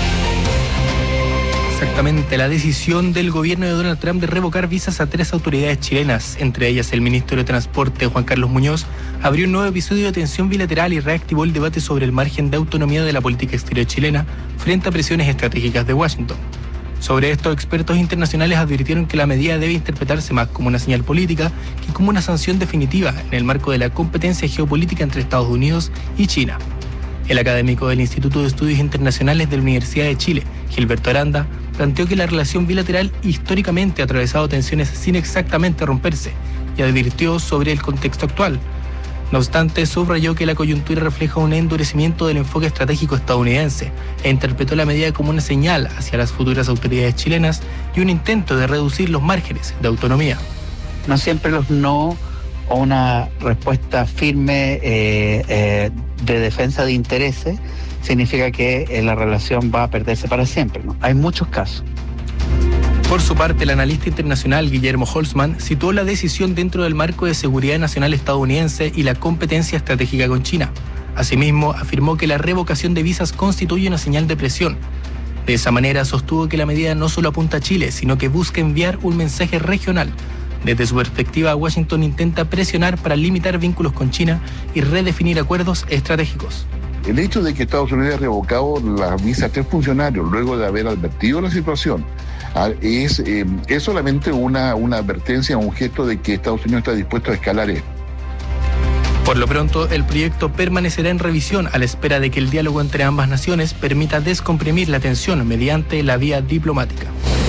Exactamente, la decisión del gobierno de Donald Trump de revocar visas a tres autoridades chilenas, entre ellas el ministro de Transporte Juan Carlos Muñoz, abrió un nuevo episodio de tensión bilateral y reactivó el debate sobre el margen de autonomía de la política exterior chilena frente a presiones estratégicas de Washington. Sobre esto, expertos internacionales advirtieron que la medida debe interpretarse más como una señal política que como una sanción definitiva en el marco de la competencia geopolítica entre Estados Unidos y China. El académico del Instituto de Estudios Internacionales de la Universidad de Chile, Gilberto Aranda, planteó que la relación bilateral históricamente ha atravesado tensiones sin exactamente romperse y advirtió sobre el contexto actual. No obstante, subrayó que la coyuntura refleja un endurecimiento del enfoque estratégico estadounidense e interpretó la medida como una señal hacia las futuras autoridades chilenas y un intento de reducir los márgenes de autonomía. No siempre los no o una respuesta firme eh, eh, de defensa de intereses significa que eh, la relación va a perderse para siempre, ¿no? Hay muchos casos. Por su parte, el analista internacional Guillermo Holzman situó la decisión dentro del marco de seguridad nacional estadounidense y la competencia estratégica con China. Asimismo, afirmó que la revocación de visas constituye una señal de presión. De esa manera, sostuvo que la medida no solo apunta a Chile, sino que busca enviar un mensaje regional. Desde su perspectiva, Washington intenta presionar para limitar vínculos con China y redefinir acuerdos estratégicos. El hecho de que Estados Unidos haya revocado la visa a tres funcionarios luego de haber advertido la situación es, eh, es solamente una, una advertencia, un gesto de que Estados Unidos está dispuesto a escalar esto. Por lo pronto, el proyecto permanecerá en revisión a la espera de que el diálogo entre ambas naciones permita descomprimir la tensión mediante la vía diplomática.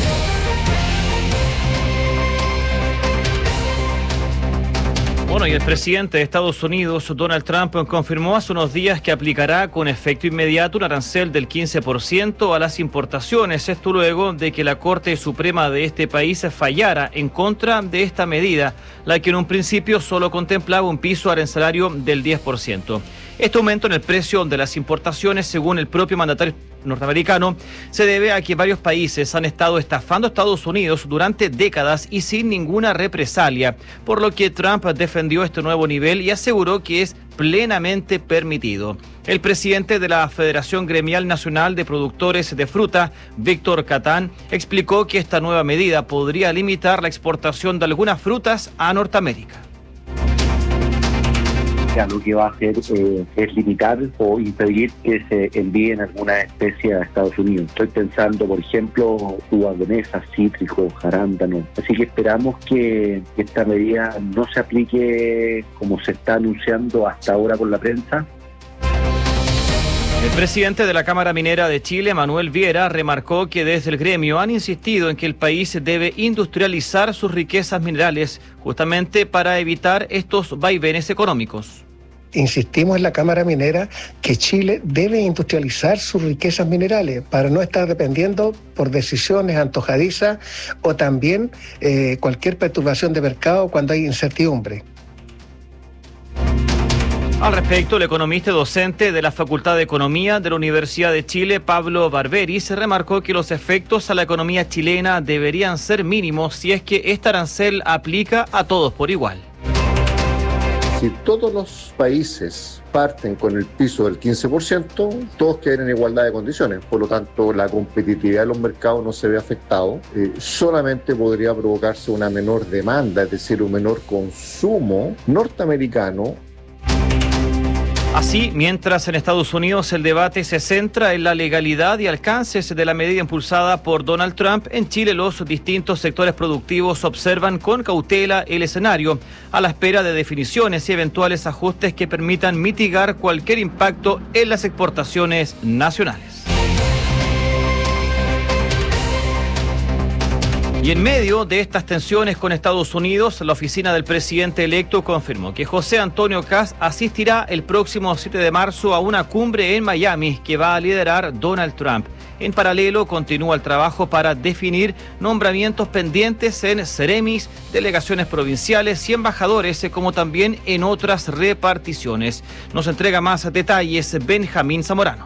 Bueno, y el presidente de Estados Unidos, Donald Trump, confirmó hace unos días que aplicará con efecto inmediato un arancel del quince por ciento a las importaciones. Esto luego de que la Corte Suprema de este país fallara en contra de esta medida, la que en un principio solo contemplaba un piso arancelario del diez por ciento. Este aumento en el precio de las importaciones, según el propio mandatario norteamericano, se debe a que varios países han estado estafando a Estados Unidos durante décadas y sin ninguna represalia, por lo que Trump defendió este nuevo nivel y aseguró que es plenamente permitido. El presidente de la Federación Gremial Nacional de Productores de Fruta, Víctor Catán, explicó que esta nueva medida podría limitar la exportación de algunas frutas a Norteamérica. Lo que va a hacer eh, es limitar o impedir que se envíen alguna especie a Estados Unidos. Estoy pensando, por ejemplo, uvas de mesa, cítricos, arándanos. Así que esperamos que esta medida no se aplique como se está anunciando hasta ahora con la prensa. El presidente de la Cámara Minera de Chile, Manuel Viera, remarcó que desde el gremio han insistido en que el país debe industrializar sus riquezas minerales, justamente para evitar estos vaivenes económicos. Insistimos en la Cámara Minera que Chile debe industrializar sus riquezas minerales para no estar dependiendo por decisiones antojadizas o también eh, cualquier perturbación de mercado cuando hay incertidumbre. Al respecto, el economista y docente de la Facultad de Economía de la Universidad de Chile, Pablo Barberis, remarcó que los efectos a la economía chilena deberían ser mínimos si es que este arancel aplica a todos por igual. Si todos los países parten con el piso del quince por ciento, todos quedan en igualdad de condiciones. Por lo tanto, la competitividad de los mercados no se ve afectado. Eh, solamente podría provocarse una menor demanda, es decir, un menor consumo norteamericano. Así, mientras en Estados Unidos el debate se centra en la legalidad y alcances de la medida impulsada por Donald Trump, en Chile los distintos sectores productivos observan con cautela el escenario, a la espera de definiciones y eventuales ajustes que permitan mitigar cualquier impacto en las exportaciones nacionales. Y en medio de estas tensiones con Estados Unidos, la oficina del presidente electo confirmó que José Antonio Kast asistirá el próximo siete de marzo a una cumbre en Miami que va a liderar Donald Trump. En paralelo, continúa el trabajo para definir nombramientos pendientes en Ceremis, delegaciones provinciales y embajadores, como también en otras reparticiones. Nos entrega más detalles Benjamín Zamorano.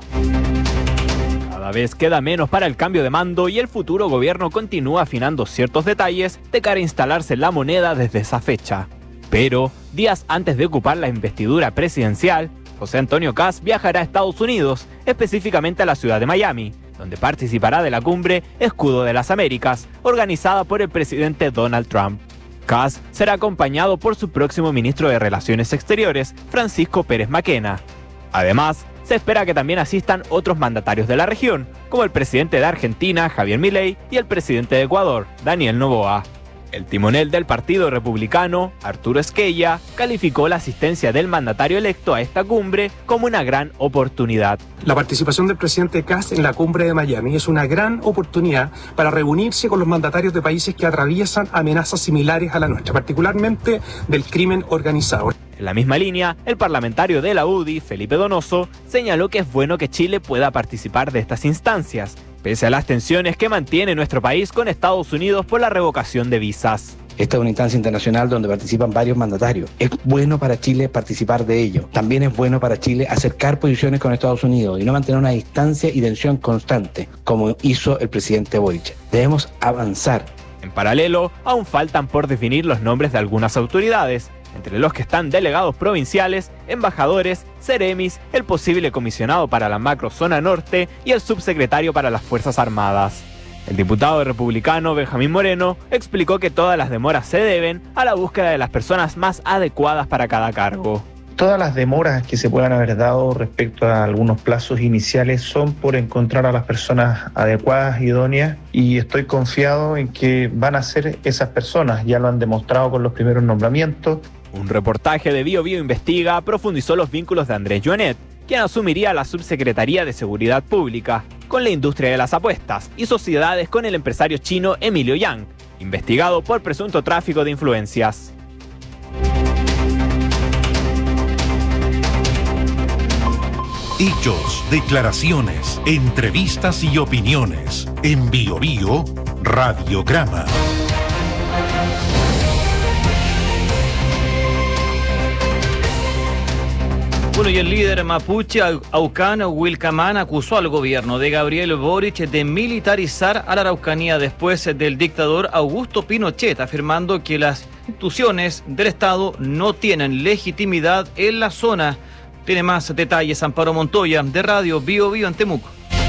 Cada vez queda menos para el cambio de mando y el futuro gobierno continúa afinando ciertos detalles de cara a instalarse la moneda desde esa fecha. Pero, días antes de ocupar la investidura presidencial, José Antonio Kast viajará a Estados Unidos, específicamente a la ciudad de Miami, donde participará de la cumbre Escudo de las Américas, organizada por el presidente Donald Trump. Kast será acompañado por su próximo ministro de Relaciones Exteriores, Francisco Pérez Maquena. Además, se espera que también asistan otros mandatarios de la región, como el presidente de Argentina, Javier Milei, y el presidente de Ecuador, Daniel Noboa. El timonel del Partido Republicano, Arturo Esquella, calificó la asistencia del mandatario electo a esta cumbre como una gran oportunidad. La participación del presidente Kast en la cumbre de Miami es una gran oportunidad para reunirse con los mandatarios de países que atraviesan amenazas similares a la nuestra, particularmente del crimen organizado. En la misma línea, el parlamentario de la U D I, Felipe Donoso, señaló que es bueno que Chile pueda participar de estas instancias, pese a las tensiones que mantiene nuestro país con Estados Unidos por la revocación de visas. Esta es una instancia internacional donde participan varios mandatarios. Es bueno para Chile participar de ello. También es bueno para Chile acercar posiciones con Estados Unidos y no mantener una distancia y tensión constante, como hizo el presidente Boric. Debemos avanzar. En paralelo, aún faltan por definir los nombres de algunas autoridades, entre los que están delegados provinciales, embajadores, ceremis, el posible comisionado para la macrozona norte y el subsecretario para las Fuerzas Armadas. El diputado republicano Benjamín Moreno explicó que todas las demoras se deben a la búsqueda de las personas más adecuadas para cada cargo. Todas las demoras que se puedan haber dado respecto a algunos plazos iniciales son por encontrar a las personas adecuadas, idóneas, y estoy confiado en que van a ser esas personas. Ya lo han demostrado con los primeros nombramientos. Un reportaje de Bio Bio Investiga profundizó los vínculos de Andrés Joanet, quien asumiría la Subsecretaría de Seguridad Pública, con la industria de las apuestas y sociedades con el empresario chino Emilio Yang, investigado por presunto tráfico de influencias. Hechos, declaraciones, entrevistas y opiniones. En Bio Bio Radiograma. Bueno, y el líder mapuche Aucán Wilcamán acusó al gobierno de Gabriel Boric de militarizar a la Araucanía después del dictador Augusto Pinochet, afirmando que las instituciones del Estado no tienen legitimidad en la zona. Tiene más detalles Amparo Montoya, de Radio Bio Bio en Temuco.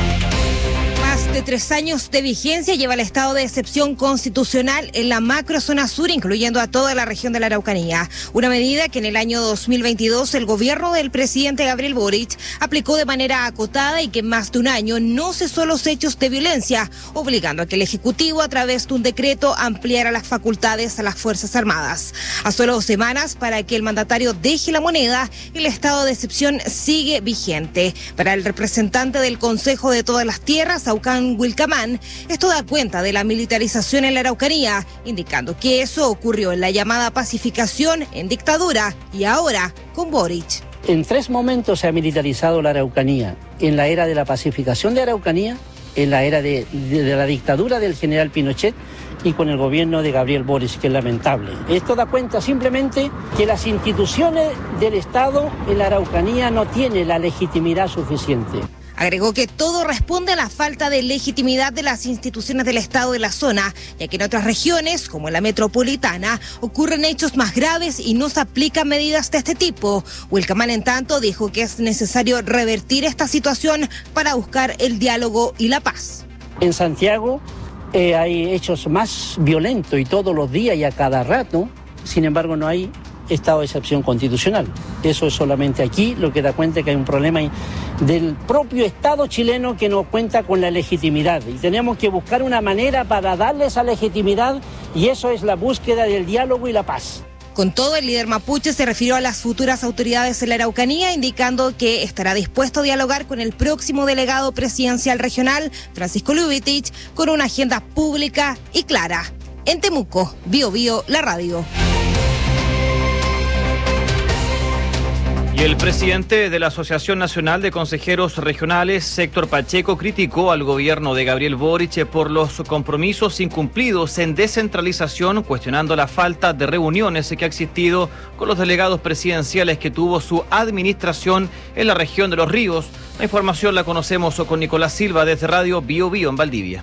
Más de tres años de vigencia lleva el estado de excepción constitucional en la macrozona sur, incluyendo a toda la región de la Araucanía. Una medida que en el año dos mil veintidós el gobierno del presidente Gabriel Boric aplicó de manera acotada y que en más de un año no cesó los hechos de violencia, obligando a que el Ejecutivo, a través de un decreto, ampliara las facultades a las Fuerzas Armadas. A solo dos semanas para que el mandatario deje la moneda, el estado de excepción sigue vigente. Para el representante del Consejo de Todas las Tierras, Aucán Wilcamán, esto da cuenta de la militarización en la Araucanía, indicando que eso ocurrió en la llamada pacificación en dictadura y ahora con Boric. En tres momentos se ha militarizado la Araucanía: en la era de la pacificación de Araucanía, en la era de, de, de la dictadura del general Pinochet y con el gobierno de Gabriel Boric, que es lamentable. Esto da cuenta simplemente que las instituciones del Estado en la Araucanía no tienen la legitimidad suficiente. Agregó que todo responde a la falta de legitimidad de las instituciones del Estado de la zona, ya que en otras regiones, como en la metropolitana, ocurren hechos más graves y no se aplican medidas de este tipo. Wilcamán, en tanto, dijo que es necesario revertir esta situación para buscar el diálogo y la paz. En Santiago eh, hay hechos más violentos y todos los días y a cada rato, sin embargo no hay estado de excepción constitucional. Eso es solamente aquí, lo que da cuenta que hay un problema del propio Estado chileno que no cuenta con la legitimidad, y tenemos que buscar una manera para darle esa legitimidad, y eso es la búsqueda del diálogo y la paz. Con todo, el líder mapuche se refirió a las futuras autoridades en la Araucanía, indicando que estará dispuesto a dialogar con el próximo delegado presidencial regional, Francisco Lubitich, con una agenda pública y clara. En Temuco, Bio Bio, la radio. Y El presidente de la Asociación Nacional de Consejeros Regionales, Héctor Pacheco, criticó al gobierno de Gabriel Boric por los compromisos incumplidos en descentralización, cuestionando la falta de reuniones que ha existido con los delegados presidenciales que tuvo su administración en la región de Los Ríos. La información la conocemos con Nicolás Silva desde Radio Bio Bio en Valdivia.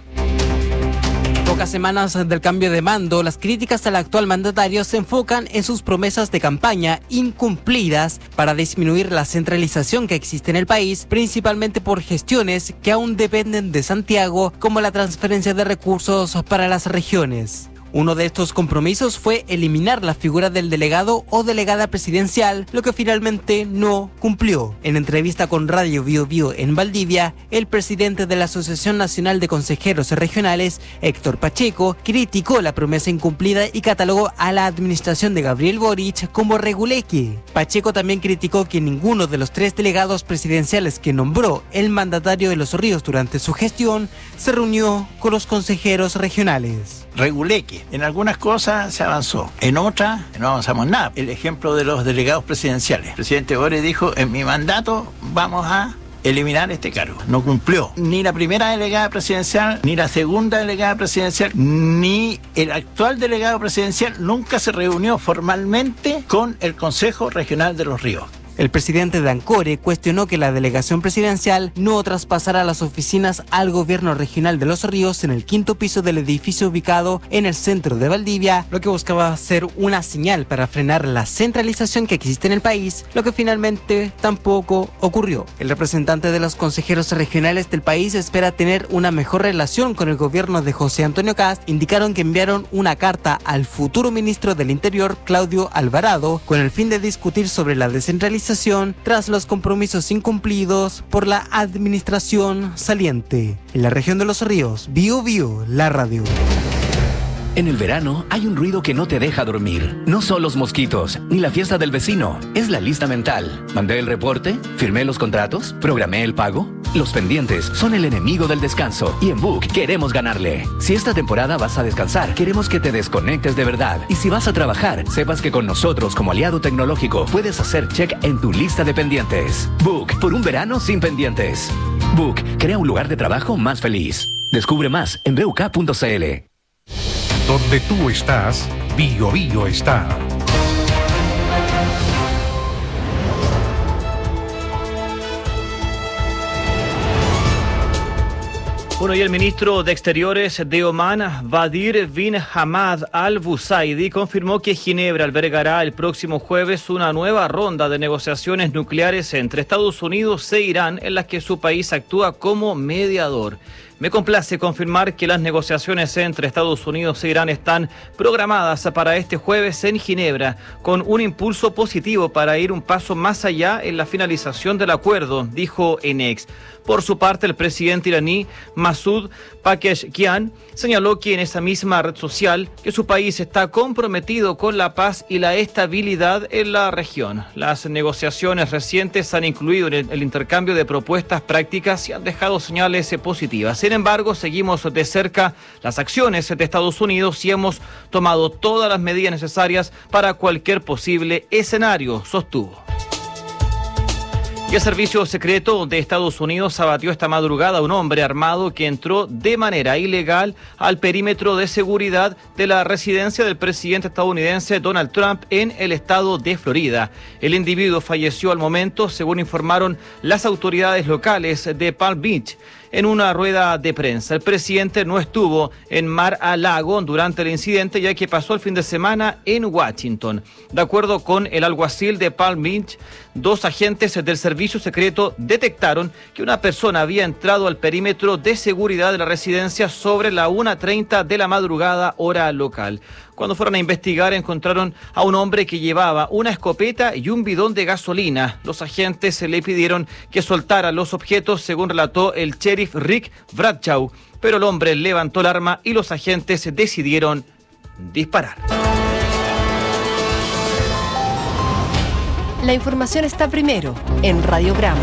Pocas semanas del cambio de mando, las críticas al actual mandatario se enfocan en sus promesas de campaña incumplidas para disminuir la centralización que existe en el país, principalmente por gestiones que aún dependen de Santiago, como la transferencia de recursos para las regiones. Uno de estos compromisos fue eliminar la figura del delegado o delegada presidencial, lo que finalmente no cumplió. En entrevista con Radio Bio Bio en Valdivia, el presidente de la Asociación Nacional de Consejeros Regionales, Héctor Pacheco, criticó la promesa incumplida y catalogó a la administración de Gabriel Boric como reguleque. Pacheco también criticó que ninguno de los tres delegados presidenciales que nombró el mandatario de Los Ríos durante su gestión se reunió con los consejeros regionales. Reguleque. En algunas cosas se avanzó, en otras no avanzamos nada. El ejemplo de los delegados presidenciales. El presidente Boric dijo, en mi mandato vamos a eliminar este cargo. No cumplió. Ni la primera delegada presidencial, ni la segunda delegada presidencial, ni el actual delegado presidencial nunca se reunió formalmente con el Consejo Regional de Los Ríos. El presidente de Ancore cuestionó que la delegación presidencial no traspasara las oficinas al gobierno regional de Los Ríos en el quinto piso del edificio ubicado en el centro de Valdivia, lo que buscaba ser una señal para frenar la centralización que existe en el país, lo que finalmente tampoco ocurrió. El representante de los consejeros regionales del país espera tener una mejor relación con el gobierno de José Antonio Kast. Indicaron que enviaron una carta al futuro ministro del Interior, Claudio Alvarado, con el fin de discutir sobre la descentralización tras los compromisos incumplidos por la administración saliente. En la región de Los Ríos, Bio Bio, la radio. En el verano hay un ruido que no te deja dormir. No son los mosquitos, ni la fiesta del vecino. Es la lista mental. Mandé el reporte, firmé los contratos, programé el pago. Los pendientes son el enemigo del descanso. Y en Book queremos ganarle. Si esta temporada vas a descansar, queremos que te desconectes de verdad. Y si vas a trabajar, sepas que con nosotros como aliado tecnológico puedes hacer check en tu lista de pendientes. Book, por un verano sin pendientes. Book, crea un lugar de trabajo más feliz. Descubre más en b u k punto c l. Donde tú estás, Bio Bio está. Bueno, y el ministro de Exteriores de Omán, Badir bin Hamad Al Busaidi, confirmó que Ginebra albergará el próximo jueves una nueva ronda de negociaciones nucleares entre Estados Unidos e Irán, en las que su país actúa como mediador. Me complace confirmar que las negociaciones entre Estados Unidos e Irán están programadas para este jueves en Ginebra, con un impulso positivo para ir un paso más allá en la finalización del acuerdo, dijo en X. Por su parte, el presidente iraní Masoud Pezeshkian señaló que en esa misma red social que su país está comprometido con la paz y la estabilidad en la región. Las negociaciones recientes han incluido el, el intercambio de propuestas prácticas y han dejado señales positivas. Sin embargo, seguimos de cerca las acciones de Estados Unidos y hemos tomado todas las medidas necesarias para cualquier posible escenario, sostuvo. Y el Servicio Secreto de Estados Unidos abatió esta madrugada a un hombre armado que entró de manera ilegal al perímetro de seguridad de la residencia del presidente estadounidense Donald Trump en el estado de Florida. El individuo falleció al momento, según informaron las autoridades locales de Palm Beach. En una rueda de prensa, el presidente no estuvo en Mar-a-Lago durante el incidente, ya que pasó el fin de semana en Washington. De acuerdo con el alguacil de Palm Beach, dos agentes del servicio secreto detectaron que una persona había entrado al perímetro de seguridad de la residencia sobre la una treinta de la madrugada, hora local. Cuando fueron a investigar, encontraron a un hombre que llevaba una escopeta y un bidón de gasolina. Los agentes le pidieron que soltara los objetos, según relató el sheriff Rick Bradshaw, pero el hombre levantó el arma y los agentes decidieron disparar. La información está primero en Radiograma.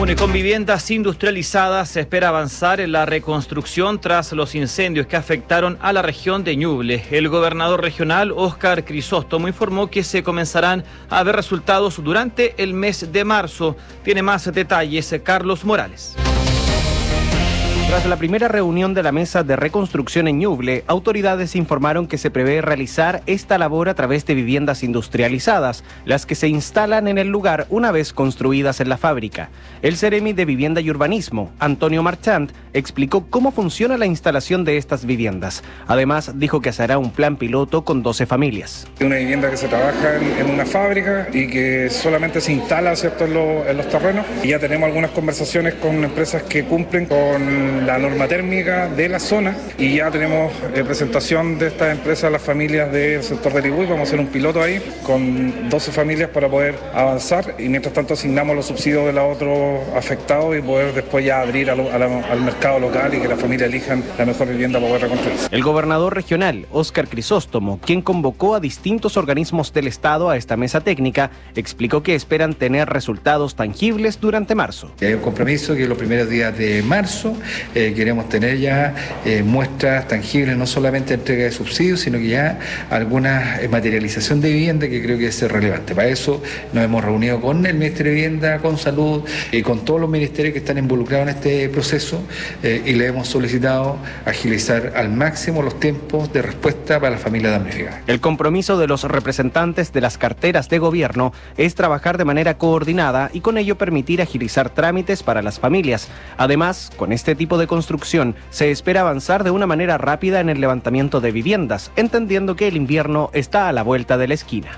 Con viviendas industrializadas se espera avanzar en la reconstrucción tras los incendios que afectaron a la región de Ñuble. El gobernador regional, Óscar Crisóstomo, informó que se comenzarán a ver resultados durante el mes de marzo. Tiene más detalles Carlos Morales. Tras la primera reunión de la mesa de reconstrucción en Ñuble, autoridades informaron que se prevé realizar esta labor a través de viviendas industrializadas, las que se instalan en el lugar una vez construidas en la fábrica. El Seremi de Vivienda y Urbanismo, Antonio Marchand, explicó cómo funciona la instalación de estas viviendas. Además, dijo que se hará un plan piloto con doce familias. Una vivienda que se trabaja en, en una fábrica y que solamente se instala, ¿cierto?, en, lo, en los terrenos. Y ya tenemos algunas conversaciones con empresas que cumplen con la norma térmica de la zona y ya tenemos eh, presentación de estas empresas a las familias del sector de Libuy. Vamos a hacer un piloto ahí con doce familias para poder avanzar y mientras tanto asignamos los subsidios de los otros afectados y poder después ya abrir a lo, a la, al mercado local y que las familias elijan la mejor vivienda para poder reconstruirse. El gobernador regional, Óscar Crisóstomo, quien convocó a distintos organismos del Estado a esta mesa técnica, explicó que esperan tener resultados tangibles durante marzo. Hay un compromiso que los primeros días de marzo Eh, queremos tener ya eh, muestras tangibles, no solamente entrega de subsidios, sino que ya alguna eh, materialización de vivienda que creo que es relevante. Para eso nos hemos reunido con el Ministerio de Vivienda, con Salud y eh, con todos los ministerios que están involucrados en este proceso eh, y le hemos solicitado agilizar al máximo los tiempos de respuesta para las familias damnificadas. El compromiso de los representantes de las carteras de gobierno es trabajar de manera coordinada y con ello permitir agilizar trámites para las familias. Además, con este tipo de de construcción, se espera avanzar de una manera rápida en el levantamiento de viviendas, entendiendo que el invierno está a la vuelta de la esquina.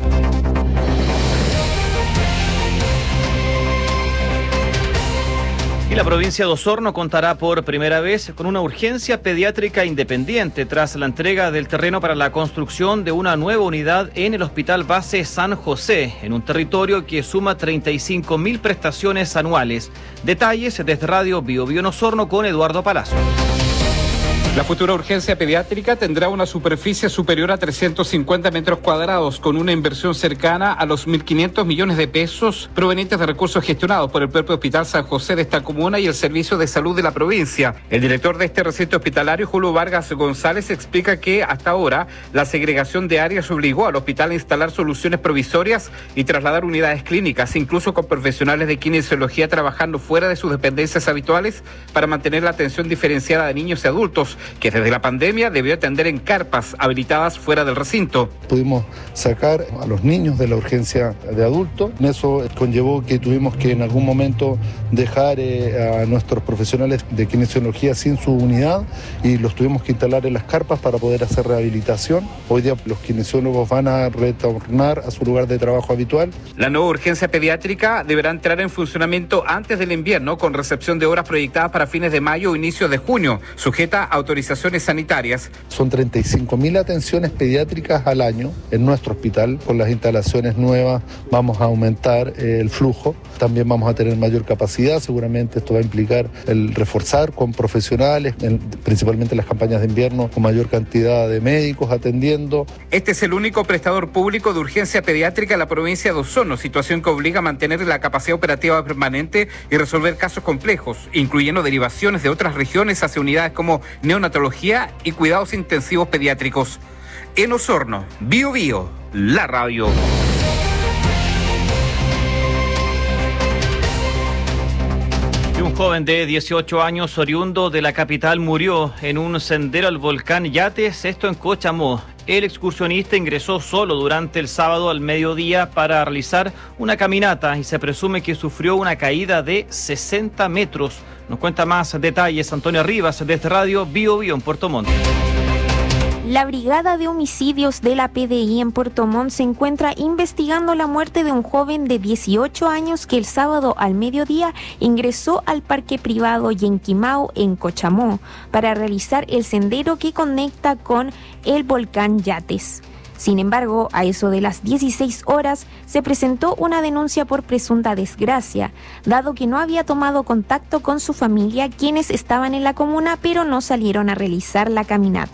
Y la provincia de Osorno contará por primera vez con una urgencia pediátrica independiente tras la entrega del terreno para la construcción de una nueva unidad en el Hospital Base San José, en un territorio que suma treinta y cinco mil prestaciones anuales. Detalles desde Radio Bio Bio en Osorno con Eduardo Palacio. La futura urgencia pediátrica tendrá una superficie superior a trescientos cincuenta metros cuadrados, con una inversión cercana a los mil quinientos millones de pesos provenientes de recursos gestionados por el propio Hospital San José de esta comuna y el Servicio de Salud de la provincia. El director de este recinto hospitalario, Julio Vargas González, explica que hasta ahora la segregación de áreas obligó al hospital a instalar soluciones provisorias y trasladar unidades clínicas, incluso con profesionales de kinesiología trabajando fuera de sus dependencias habituales para mantener la atención diferenciada de niños y adultos, que desde la pandemia debió atender en carpas habilitadas fuera del recinto. Pudimos sacar a los niños de la urgencia de adultos. Eso conllevó que tuvimos que en algún momento dejar eh, a nuestros profesionales de kinesiología sin su unidad y los tuvimos que instalar en las carpas para poder hacer rehabilitación. Hoy día los kinesiólogos van a retornar a su lugar de trabajo habitual. La nueva urgencia pediátrica deberá entrar en funcionamiento antes del invierno, con recepción de obras proyectadas para fines de mayo o inicios de junio, sujeta a autorizaciones sanitarias. Son treinta y cinco mil atenciones pediátricas al año en nuestro hospital. Con las instalaciones nuevas vamos a aumentar eh, el flujo. También vamos a tener mayor capacidad. Seguramente esto va a implicar el reforzar con profesionales, en, principalmente en las campañas de invierno, con mayor cantidad de médicos atendiendo. Este es el único prestador público de urgencia pediátrica en la provincia de Osorno, situación que obliga a mantener la capacidad operativa permanente y resolver casos complejos, incluyendo derivaciones de otras regiones hacia unidades como neonatología y cuidados intensivos pediátricos. En Osorno, Bio Bio, la radio. Un joven de dieciocho años, oriundo de la capital, murió en un sendero al volcán Yates, esto en Cochamó. El excursionista ingresó solo durante el sábado al mediodía para realizar una caminata y se presume que sufrió una caída de sesenta metros. Nos cuenta más detalles Antonio Rivas desde Radio Bio Bio en Puerto Montt. La Brigada de Homicidios de la P D I en Puerto Montt se encuentra investigando la muerte de un joven de dieciocho años que el sábado al mediodía ingresó al parque privado Yenquimau en Cochamó para realizar el sendero que conecta con el volcán Yates. Sin embargo, a eso de las dieciséis horas se presentó una denuncia por presunta desgracia, dado que no había tomado contacto con su familia, quienes estaban en la comuna pero no salieron a realizar la caminata.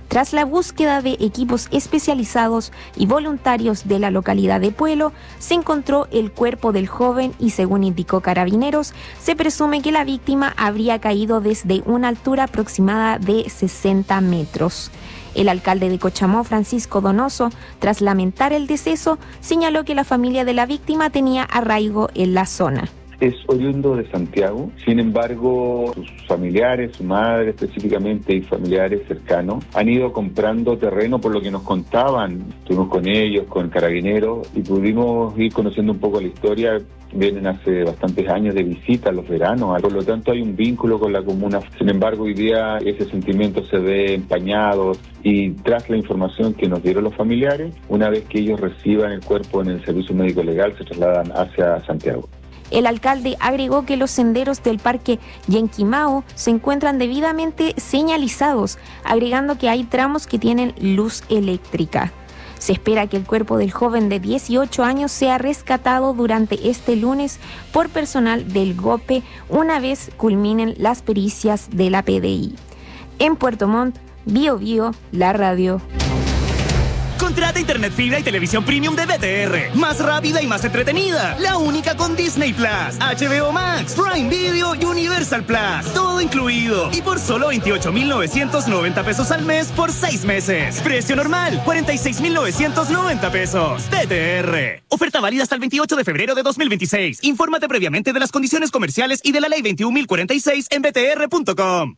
Tras la búsqueda de equipos especializados y voluntarios de la localidad de Puelo, se encontró el cuerpo del joven y, según indicó Carabineros, se presume que la víctima habría caído desde una altura aproximada de sesenta metros. El alcalde de Cochamó, Francisco Donoso, tras lamentar el deceso, señaló que la familia de la víctima tenía arraigo en la zona. Es oriundo de Santiago, sin embargo, sus familiares, su madre específicamente y familiares cercanos han ido comprando terreno por lo que nos contaban. Estuvimos con ellos, con Carabineros y pudimos ir conociendo un poco la historia. Vienen hace bastantes años de visita a los veranos, por lo tanto hay un vínculo con la comuna. Sin embargo, hoy día ese sentimiento se ve empañado y tras la información que nos dieron los familiares, una vez que ellos reciban el cuerpo en el servicio médico legal, se trasladan hacia Santiago. El alcalde agregó que los senderos del Parque Yenquimao se encuentran debidamente señalizados, agregando que hay tramos que tienen luz eléctrica. Se espera que el cuerpo del joven de dieciocho años sea rescatado durante este lunes por personal del G O P E una vez culminen las pericias de la P D I. En Puerto Montt, Bio Bio, la radio. Contrata internet fibra y televisión premium de B T R. Más rápida y más entretenida. La única con Disney Plus, H B O Max, Prime Video y Universal Plus. Todo incluido. Y por solo veintiocho mil novecientos noventa pesos al mes por seis meses. Precio normal, cuarenta y seis mil novecientos noventa pesos. B T R. Oferta válida hasta el veintiocho de febrero de dos mil veintiséis. Infórmate previamente de las condiciones comerciales y de la ley veintiún mil cuarenta y seis en b t r punto com.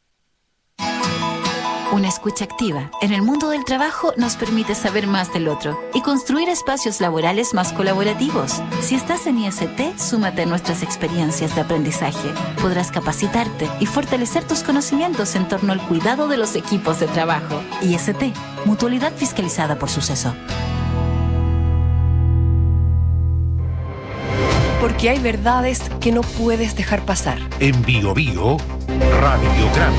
Una escucha activa en el mundo del trabajo nos permite saber más del otro y construir espacios laborales más colaborativos. Si estás en I S T, súmate a nuestras experiencias de aprendizaje. Podrás capacitarte y fortalecer tus conocimientos en torno al cuidado de los equipos de trabajo. I S T, mutualidad fiscalizada por Suceso. Porque hay verdades que no puedes dejar pasar. En Bio Bio, Radiograma.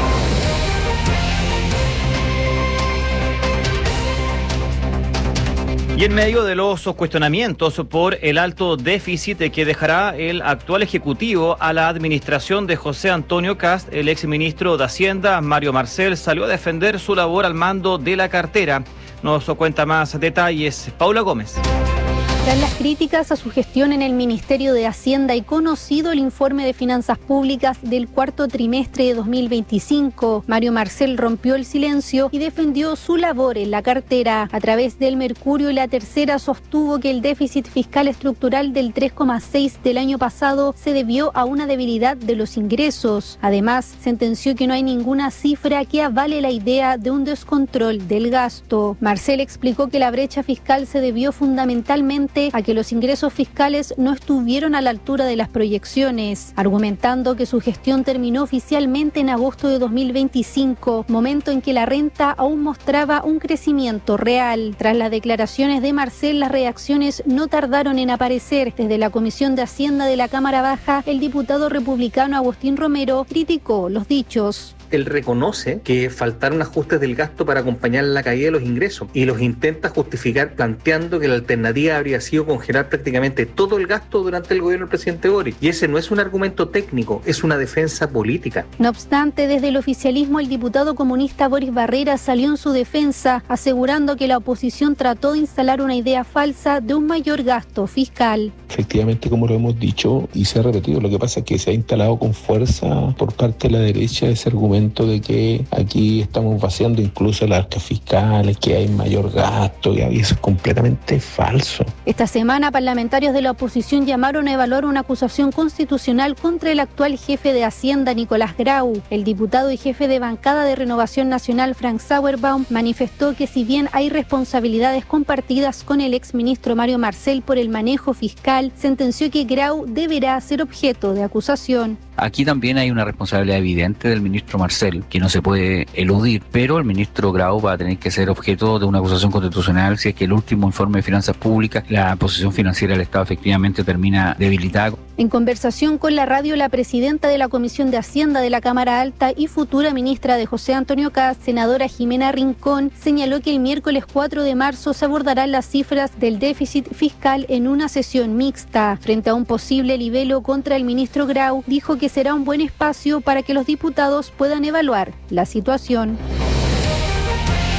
Y en medio de los cuestionamientos por el alto déficit que dejará el actual Ejecutivo a la administración de José Antonio Kast, el exministro de Hacienda, Mario Marcel, salió a defender su labor al mando de la cartera. Nos cuenta más detalles Paula Gómez. Tras las críticas a su gestión en el Ministerio de Hacienda y conocido el informe de finanzas públicas del cuarto trimestre de dos mil veinticinco, Mario Marcel rompió el silencio y defendió su labor en la cartera. A través del Mercurio y La Tercera sostuvo que el déficit fiscal estructural del tres coma seis del año pasado se debió a una debilidad de los ingresos. Además, sentenció que no hay ninguna cifra que avale la idea de un descontrol del gasto. Marcel explicó que la brecha fiscal se debió fundamentalmente a que los ingresos fiscales no estuvieron a la altura de las proyecciones, argumentando que su gestión terminó oficialmente en agosto de dos mil veinticinco, momento en que la renta aún mostraba un crecimiento real. Tras las declaraciones de Marcel, las reacciones no tardaron en aparecer. Desde la Comisión de Hacienda de la Cámara Baja, el diputado republicano Agustín Romero criticó los dichos. Él reconoce que faltaron ajustes del gasto para acompañar la caída de los ingresos y los intenta justificar planteando que la alternativa habría sido congelar prácticamente todo el gasto durante el gobierno del presidente Boric. Y ese no es un argumento técnico, es una defensa política. No obstante, desde el oficialismo, el diputado comunista Boris Barrera salió en su defensa, asegurando que la oposición trató de instalar una idea falsa de un mayor gasto fiscal. Efectivamente, como lo hemos dicho y se ha repetido, lo que pasa es que se ha instalado con fuerza por parte de la derecha ese argumento de que aquí estamos vaciando incluso las arcas fiscales, que hay mayor gasto, y eso es completamente falso. Esta semana, parlamentarios de la oposición llamaron a evaluar una acusación constitucional contra el actual jefe de Hacienda, Nicolás Grau. El diputado y jefe de bancada de Renovación Nacional, Frank Sauerbaum, manifestó que si bien hay responsabilidades compartidas con el exministro Mario Marcel por el manejo fiscal, sentenció que Grau deberá ser objeto de acusación. Aquí también hay una responsabilidad evidente del ministro Marcel, que no se puede eludir, pero el ministro Grau va a tener que ser objeto de una acusación constitucional si es que el último informe de finanzas públicas, la posición financiera del Estado efectivamente termina debilitada. En conversación con la radio, la presidenta de la Comisión de Hacienda de la Cámara Alta y futura ministra de José Antonio Kast, senadora Jimena Rincón, señaló que el miércoles cuatro de marzo se abordarán las cifras del déficit fiscal en una sesión mixta. Frente a un posible libelo contra el ministro Grau, dijo que será un buen espacio para que los diputados puedan evaluar la situación.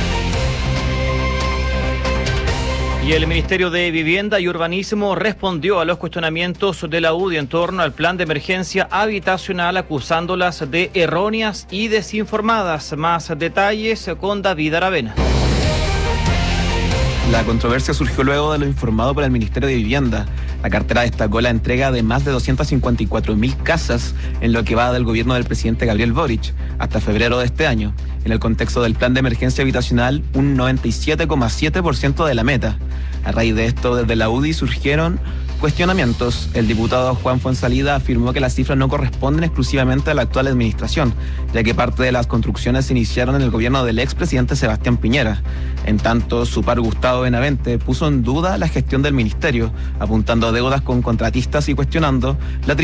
Y el Ministerio de Vivienda y Urbanismo respondió a los cuestionamientos de la U D I en torno al plan de emergencia habitacional, acusándolas de erróneas y desinformadas. Más detalles con David Aravena. La controversia surgió luego de lo informado por el Ministerio de Vivienda. La cartera destacó la entrega de más de doscientas cincuenta y cuatro mil casas en lo que va del gobierno del presidente Gabriel Boric hasta febrero de este año. En el contexto del plan de emergencia habitacional, un noventa y siete coma siete por ciento de la meta. A raíz de esto, desde la U D I surgieron cuestionamientos. El diputado Juan Fuenzalida afirmó que las cifras no corresponden exclusivamente a la actual administración, ya que parte de las construcciones se iniciaron en el gobierno del expresidente Sebastián Piñera. En tanto, su par Gustavo Benavente puso en duda la gestión del ministerio, apuntando a deudas con contratistas y cuestionando la